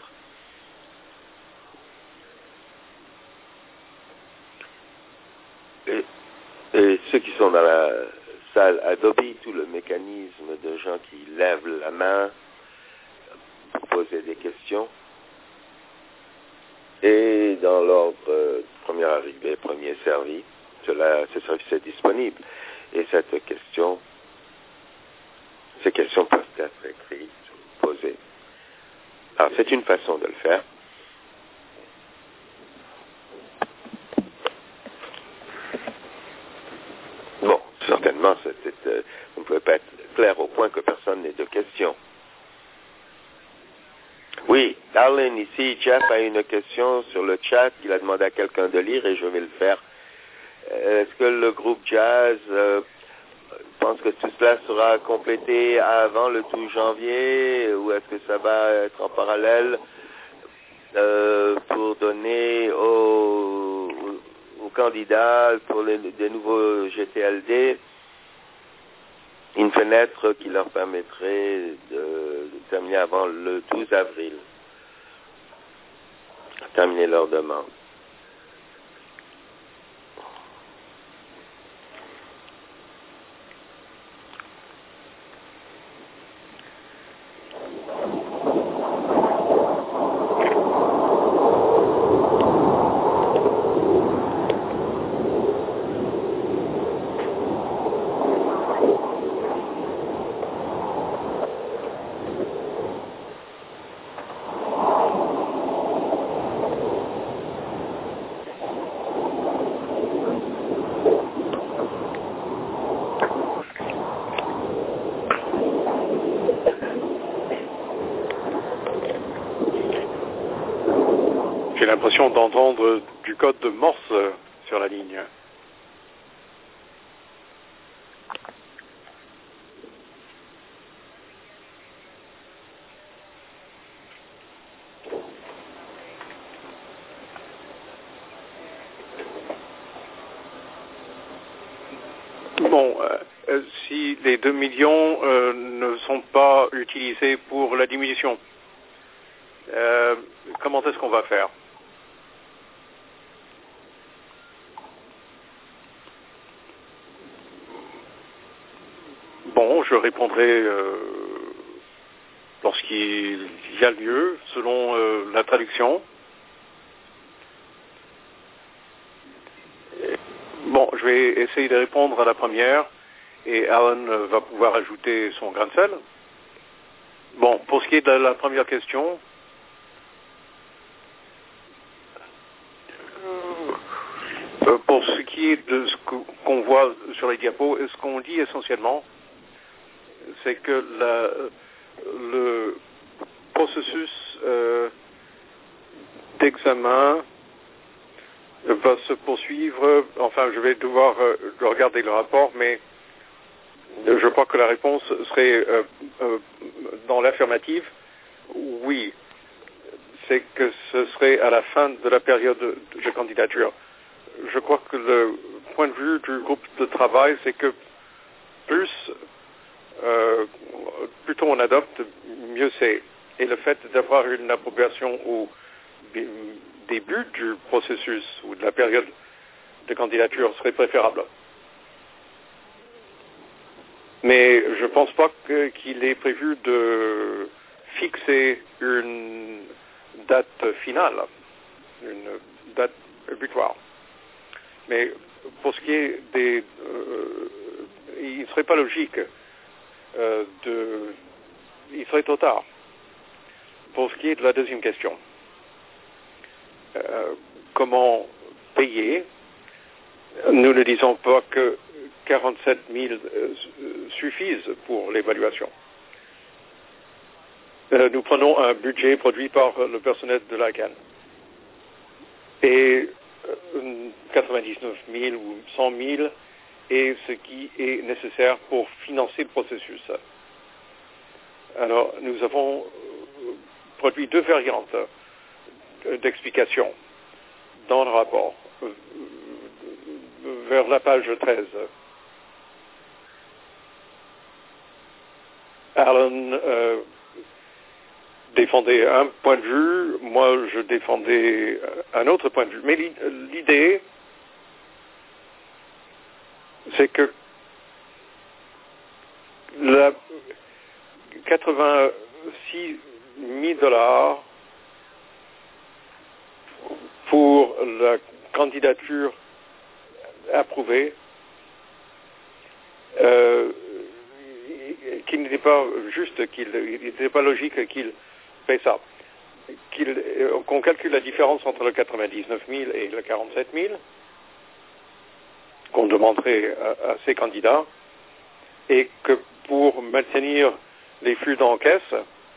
et ceux qui sont dans la salle Adobe, tout le mécanisme de gens qui lèvent la main pour poser des questions, et dans l'ordre premier arrivé, premier servi, ce service est disponible. Et ces questions peuvent être écrites, posées. Alors, c'est une façon de le faire. Bon, certainement, vous ne pouvez pas être clair au point que personne n'ait de questions. Oui, Darlene, ici, Jeff a une question sur le chat qu'il a demandé à quelqu'un de lire et je vais le faire. Est-ce que le groupe Jazz pense que tout cela sera complété avant le 12 janvier ou est-ce que ça va être en parallèle pour donner aux candidats pour des nouveaux GTLD une fenêtre qui leur permettrait de terminer avant le 12 avril, terminer leur demande. J'ai l'impression d'entendre du code de Morse sur la ligne. Bon, si les 2 millions ne sont pas utilisés pour la diminution, comment est-ce qu'on va faire? Bon, je répondrai lorsqu'il y a lieu, selon la traduction. Bon, je vais essayer de répondre à la première, et Alan va pouvoir ajouter son grain de sel. Bon, pour ce qui est de la première question, pour ce qui est de ce qu'on voit sur les diapos, ce qu'on dit essentiellement, c'est que le processus d'examen va se poursuivre. Enfin, je vais devoir regarder le rapport, mais je crois que la réponse serait dans l'affirmative. Oui, c'est que ce serait à la fin de la période de candidature. Je crois que le point de vue du groupe de travail, c'est que plus tôt on adopte, mieux c'est. Et le fait d'avoir une approbation au début du processus ou de la période de candidature serait préférable. Mais je ne pense pas qu'il est prévu de fixer une date finale, une date butoir. Mais pour ce qui est des... il ne serait pas logique il serait trop tard. Pour ce qui est de la deuxième question, comment payer? Nous ne disons pas que 47 000 suffisent pour l'évaluation. Nous prenons un budget produit par le personnel de l'ICANN. Et 99 000 ou 100 000 est ce qui est nécessaire pour financer le processus. Alors, nous avons produit deux variantes d'explication dans le rapport, vers la page 13. Alan défendait un point de vue, moi je défendais un autre point de vue. Mais l'idée, c'est que 86 000 $ pour la candidature approuvée, qu'il n'était pas juste, qu'il n'était pas logique qu'il fait ça. Qu'on calcule la différence entre le 99 000 et le 47 000, qu'on demanderait à ces candidats, et que pour maintenir les flux d'encaisse,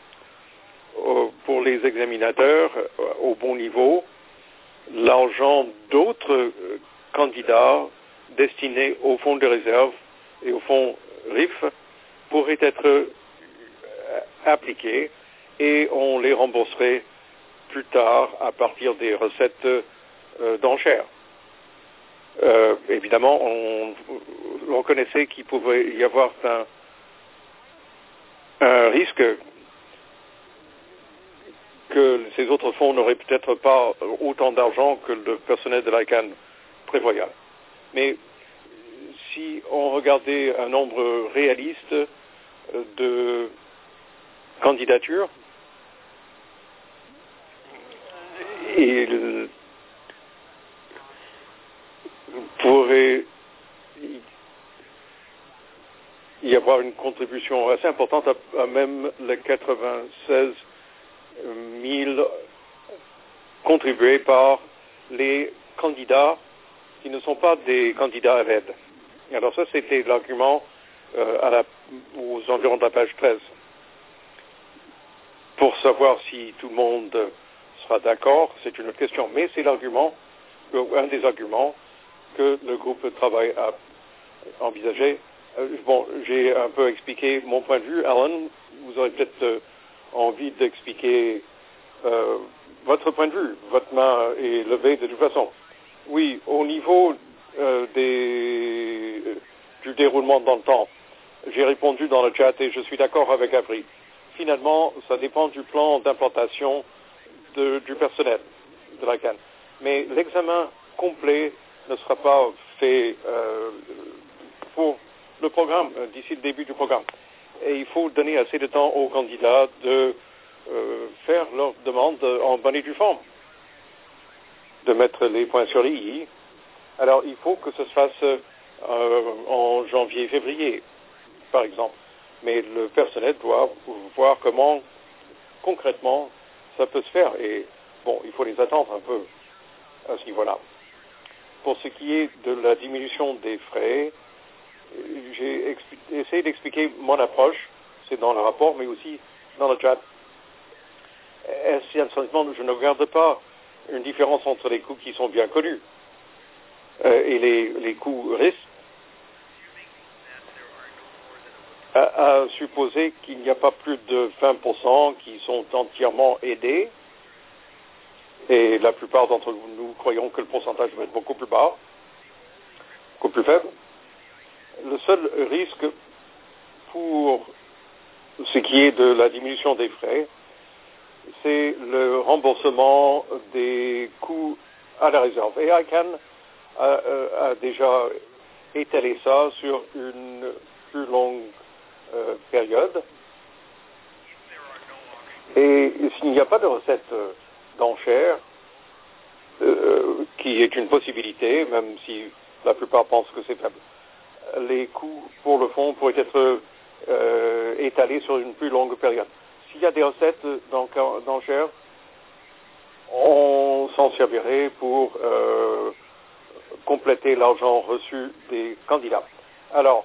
pour les examinateurs au bon niveau, l'argent d'autres candidats destinés au fonds de réserve et au fonds RIF pourrait être appliqué et on les rembourserait plus tard à partir des recettes d'enchères. Évidemment, on connaissait qu'il pouvait y avoir un risque que ces autres fonds n'auraient peut-être pas autant d'argent que le personnel de l'ICANN prévoyait. Mais si on regardait un nombre réaliste de candidatures, il pourrait y avoir une contribution assez importante à même les 96 000 contribués par les candidats qui ne sont pas des candidats à l'aide. Alors ça, c'était l'argument aux environs de la page 13. Pour savoir si tout le monde sera d'accord, c'est une autre question. Mais c'est l'argument, un des arguments que le groupe de travail a envisagé. Bon, j'ai un peu expliqué mon point de vue. Alan, vous aurez peut-être envie d'expliquer votre point de vue. Votre main est levée de toute façon. Oui, au niveau du déroulement dans le temps, j'ai répondu dans le chat et je suis d'accord avec Avery. Finalement, ça dépend du plan d'implantation du personnel de l'ICANN. Mais l'examen complet ne sera pas fait pour le programme, d'ici le début du programme. Et il faut donner assez de temps aux candidats de faire leur demande en bonne et due forme, de mettre les points sur les i. Alors, il faut que ça se fasse en janvier-février, par exemple. Mais le personnel doit voir comment, concrètement, ça peut se faire. Et, bon, il faut les attendre un peu à ce niveau-là. Pour ce qui est de la diminution des frais, j'ai essayé d'expliquer mon approche, c'est dans le rapport, mais aussi dans le chat. Essentiellement, je ne regarde pas une différence entre les coûts qui sont bien connus et les coûts risques, à supposer qu'il n'y a pas plus de 20% qui sont entièrement aidés, et la plupart d'entre nous croyons que le pourcentage va être beaucoup plus bas, beaucoup plus faible. Le seul risque pour ce qui est de la diminution des frais, c'est le remboursement des coûts à la réserve. Et ICANN a déjà étalé ça sur une plus longue période. Et s'il n'y a pas de recette d'enchères, qui est une possibilité, même si la plupart pensent que c'est faible, les coûts pour le fonds pourraient être étalés sur une plus longue période. S'il y a des recettes d'enchères, on s'en servirait pour compléter l'argent reçu des candidats. Alors,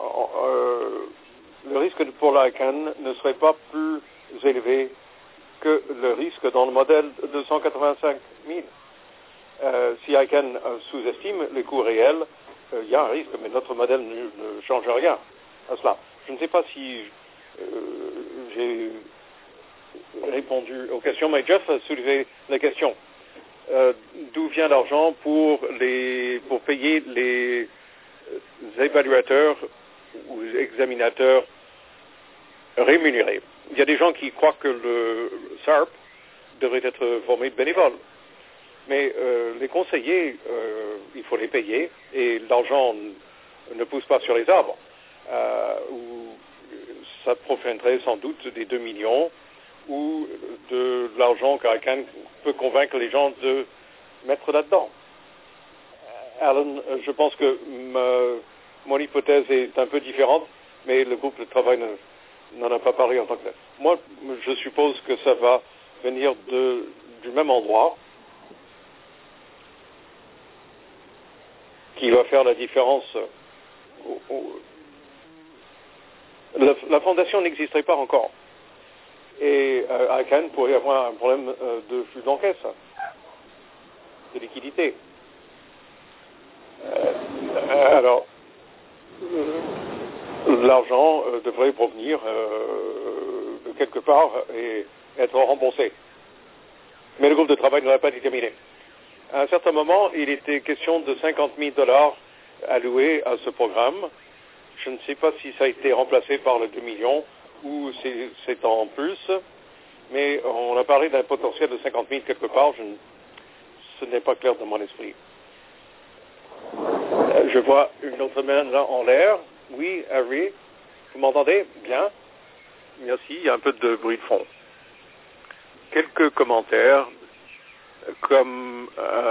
le risque pour l'ICANN ne serait pas plus élevé que le risque dans le modèle de 185 000. Si ICANN sous-estime les coûts réels, il y a un risque, mais notre modèle ne change rien à cela. Je ne sais pas si j'ai répondu aux questions, mais Jeff a soulevé la question. D'où vient l'argent pour payer les évaluateurs ou examinateurs rémunérés? Il y a des gens qui croient que le SARP devrait être formé de bénévoles. Mais les conseillers, il faut les payer et l'argent ne pousse pas sur les arbres. Ça proviendrait sans doute des 2 millions ou de l'argent qu'ICANN peut convaincre les gens de mettre là-dedans. Alan, je pense que mon hypothèse est un peu différente, mais le groupe de travail n'en a pas parlé en tant que tel. Moi, je suppose que ça va venir du même endroit, qui va faire la différence. La fondation n'existerait pas encore. Et ICANN pourrait avoir un problème de flux d'encaisse, de liquidité. Alors, l'argent devrait provenir de quelque part et être remboursé. Mais le groupe de travail ne l'a pas déterminé. À un certain moment, il était question de 50 000 $ alloués à ce programme. Je ne sais pas si ça a été remplacé par le 2 millions ou c'est en plus, mais on a parlé d'un potentiel de 50 000 quelque part. Ce n'est pas clair dans mon esprit. Je vois une autre main là en l'air. Oui, Harry, vous m'entendez? Bien. Merci, il y a un peu de bruit de fond. Quelques commentaires. Comme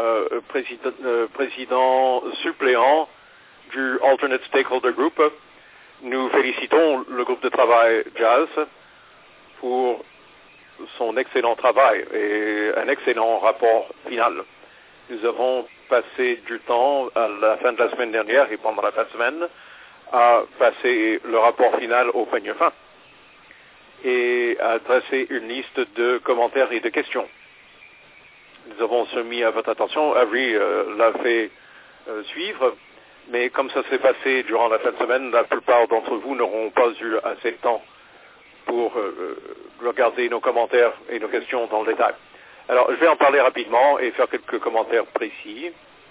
président suppléant du Alternate Stakeholder Group, nous félicitons le groupe de travail JAS pour son excellent travail et un excellent rapport final. Nous avons passé du temps à la fin de la semaine dernière et pendant la fin de semaine à passer le rapport final au peigne fin et à dresser une liste de commentaires et de questions. Nous avons soumis à votre attention, Avery l'a fait suivre, mais comme ça s'est passé durant la fin de semaine, la plupart d'entre vous n'auront pas eu assez de temps pour regarder nos commentaires et nos questions dans le détail. Alors, je vais en parler rapidement et faire quelques commentaires précis.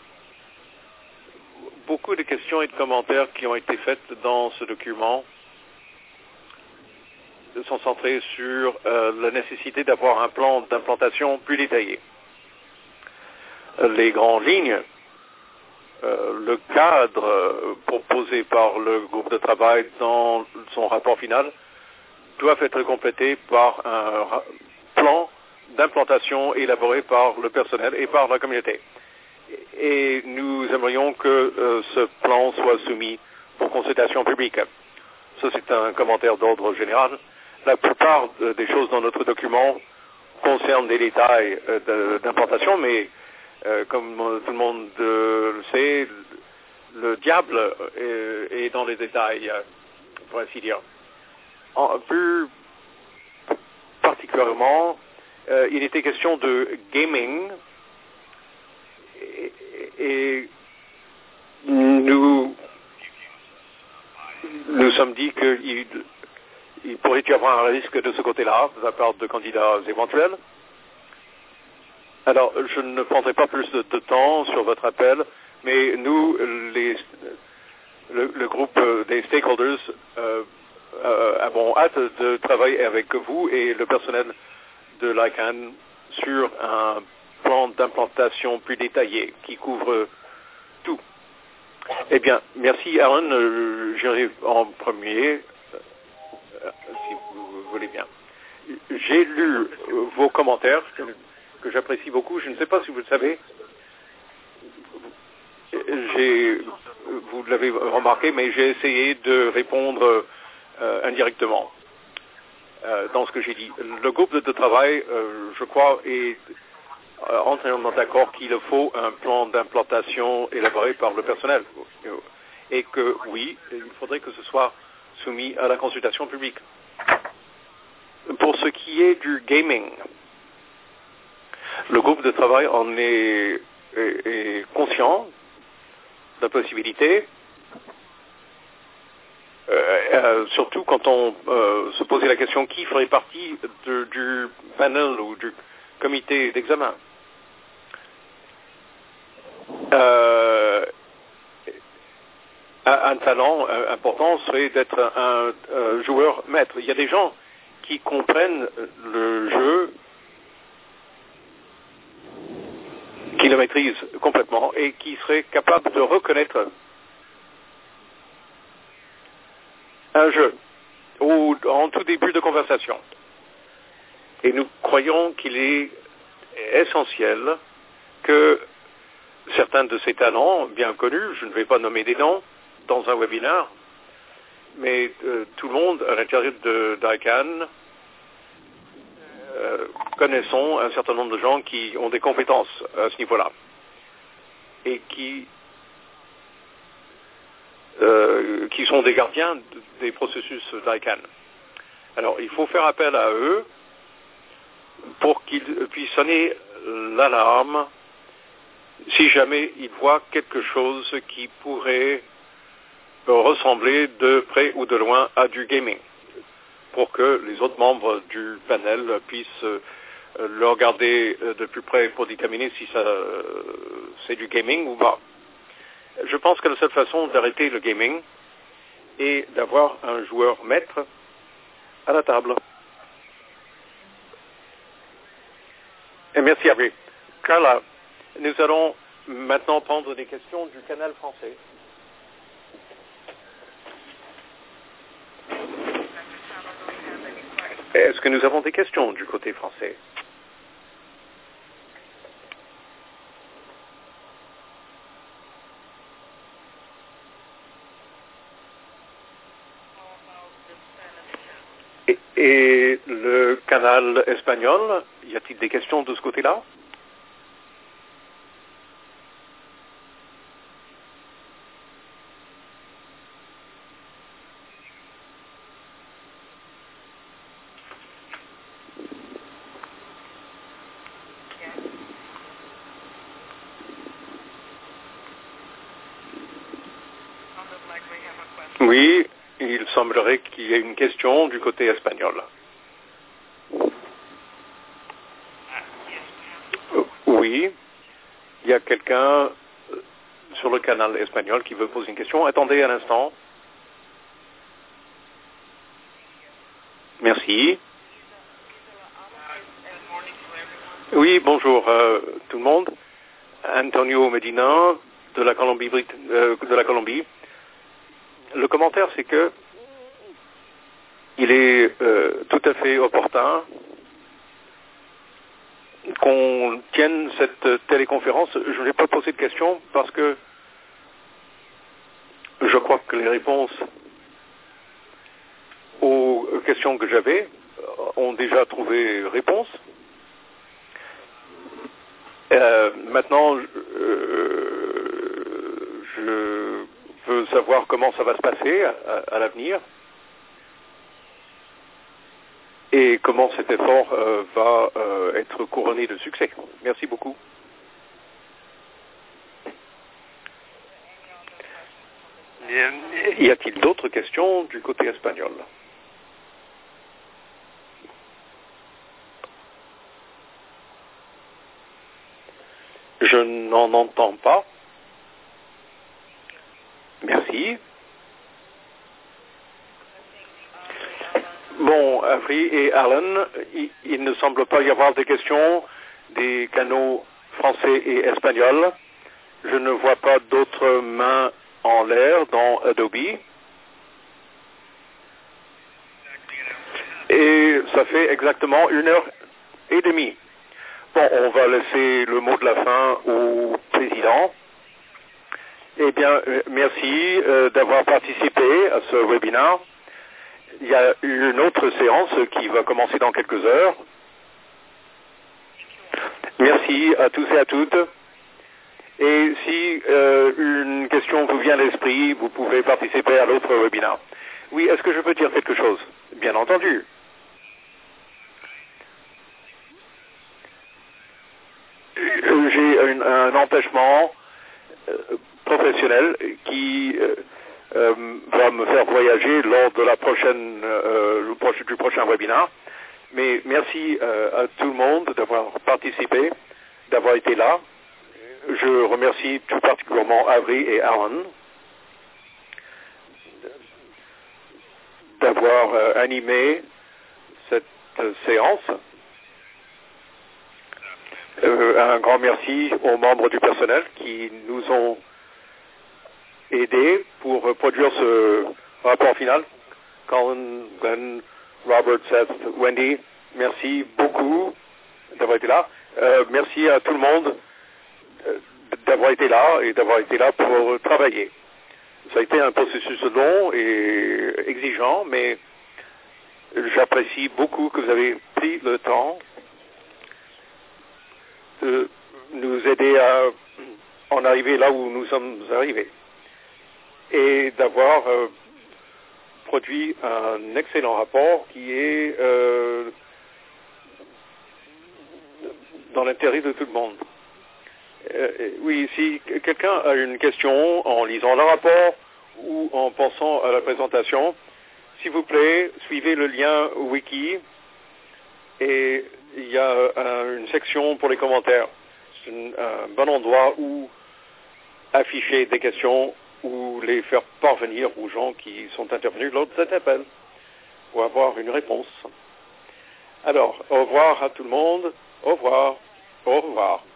Beaucoup de questions et de commentaires qui ont été faits dans ce document sont centrés sur la nécessité d'avoir un plan d'implantation plus détaillé. Les grandes lignes, le cadre proposé par le groupe de travail dans son rapport final doivent être complétés par un plan d'implantation élaboré par le personnel et par la communauté. Et nous aimerions que ce plan soit soumis pour consultation publique. Ça, c'est un commentaire d'ordre général. La plupart des choses dans notre document concernent des détails d'implantation, mais comme tout le monde le sait, le diable est dans les détails, pour ainsi dire. Plus particulièrement, il était question de gaming et nous sommes dit qu'il pourrait y avoir un risque de ce côté-là, de la part de candidats éventuels. Alors, je ne prendrai pas plus de temps sur votre appel, mais nous, le groupe des stakeholders, avons hâte de travailler avec vous et le personnel de l'ICANN sur un plan d'implantation plus détaillé qui couvre tout. Eh bien, merci Aaron. J'irai en premier, si vous voulez bien. J'ai lu vos commentaires que j'apprécie beaucoup. Je ne sais pas si vous le savez. Vous l'avez remarqué, mais j'ai essayé de répondre indirectement dans ce que j'ai dit. Le groupe de travail, je crois, est entièrement d'accord qu'il faut un plan d'implantation élaboré par le personnel. Et que, oui, il faudrait que ce soit soumis à la consultation publique. Pour ce qui est du gaming, le groupe de travail en est conscient de la possibilité, surtout quand on se posait la question qui ferait partie du panel ou du comité d'examen. Un talent important serait d'être un joueur maître. Il y a des gens qui comprennent le jeu, qui le maîtrisent complètement et qui seraient capables de reconnaître un jeu ou en tout début de conversation. Et nous croyons qu'il est essentiel que certains de ces talents bien connus, je ne vais pas nommer des noms dans un webinaire, mais tout le monde à l'intérieur d'ICANN, connaissons un certain nombre de gens qui ont des compétences à ce niveau-là et qui sont des gardiens des processus d'ICANN. Alors, il faut faire appel à eux pour qu'ils puissent sonner l'alarme si jamais ils voient quelque chose qui pourrait ressembler de près ou de loin à du gaming, pour que les autres membres du panel puissent le regarder de plus près pour déterminer si c'est du gaming ou pas. Je pense que la seule façon d'arrêter le gaming est d'avoir un joueur maître à la table. Et merci à vous. Carla, nous allons maintenant prendre des questions du canal français. Est-ce que nous avons des questions du côté français? Et le canal espagnol, y a-t-il des questions de ce côté-là? Oui, il semblerait qu'il y ait une question du côté espagnol. Oui, il y a quelqu'un sur le canal espagnol qui veut poser une question. Attendez un instant. Merci. Oui, bonjour tout le monde. Antonio Medina de la Colombie. Le commentaire, c'est que il est tout à fait opportun qu'on tienne cette téléconférence. Je ne vais pas poser de questions parce que je crois que les réponses aux questions que j'avais ont déjà trouvé réponse. Maintenant, je veux savoir comment ça va se passer à l'avenir et comment cet effort va être couronné de succès. Merci beaucoup. Y a-t-il d'autres questions du côté espagnol? Je n'en entends pas. Merci. Bon, Afri et Alan, il ne semble pas y avoir de questions des canaux français et espagnols. Je ne vois pas d'autres mains en l'air dans Adobe. Et ça fait exactement 1h30. Bon, on va laisser le mot de la fin au président. Eh bien, merci d'avoir participé à ce webinaire. Il y a une autre séance qui va commencer dans quelques heures. Merci à tous et à toutes. Et si une question vous vient à l'esprit, vous pouvez participer à l'autre webinaire. Oui, est-ce que je peux dire quelque chose? Bien entendu. J'ai un empêchement professionnel qui va me faire voyager lors de la du prochain webinaire. Mais merci à tout le monde d'avoir participé, d'avoir été là. Je remercie tout particulièrement Avery et Alan d'avoir animé cette séance. Un grand merci aux membres du personnel qui nous ont aidés pour produire ce rapport final. Colin, Glenn, Robert, Seth, Wendy, merci beaucoup d'avoir été là. Merci à tout le monde d'avoir été là et d'avoir été là pour travailler. Ça a été un processus long et exigeant, mais j'apprécie beaucoup que vous avez pris le temps de nous aider à en arriver là où nous sommes arrivés et d'avoir produit un excellent rapport qui est dans l'intérêt de tout le monde. Oui, si quelqu'un a une question en lisant le rapport ou en pensant à la présentation, s'il vous plaît, suivez le lien wiki et il y a une section pour les commentaires. C'est un bon endroit où afficher des questions ou les faire parvenir aux gens qui sont intervenus lors de cet appel pour avoir une réponse. Alors, au revoir à tout le monde. Au revoir. Au revoir.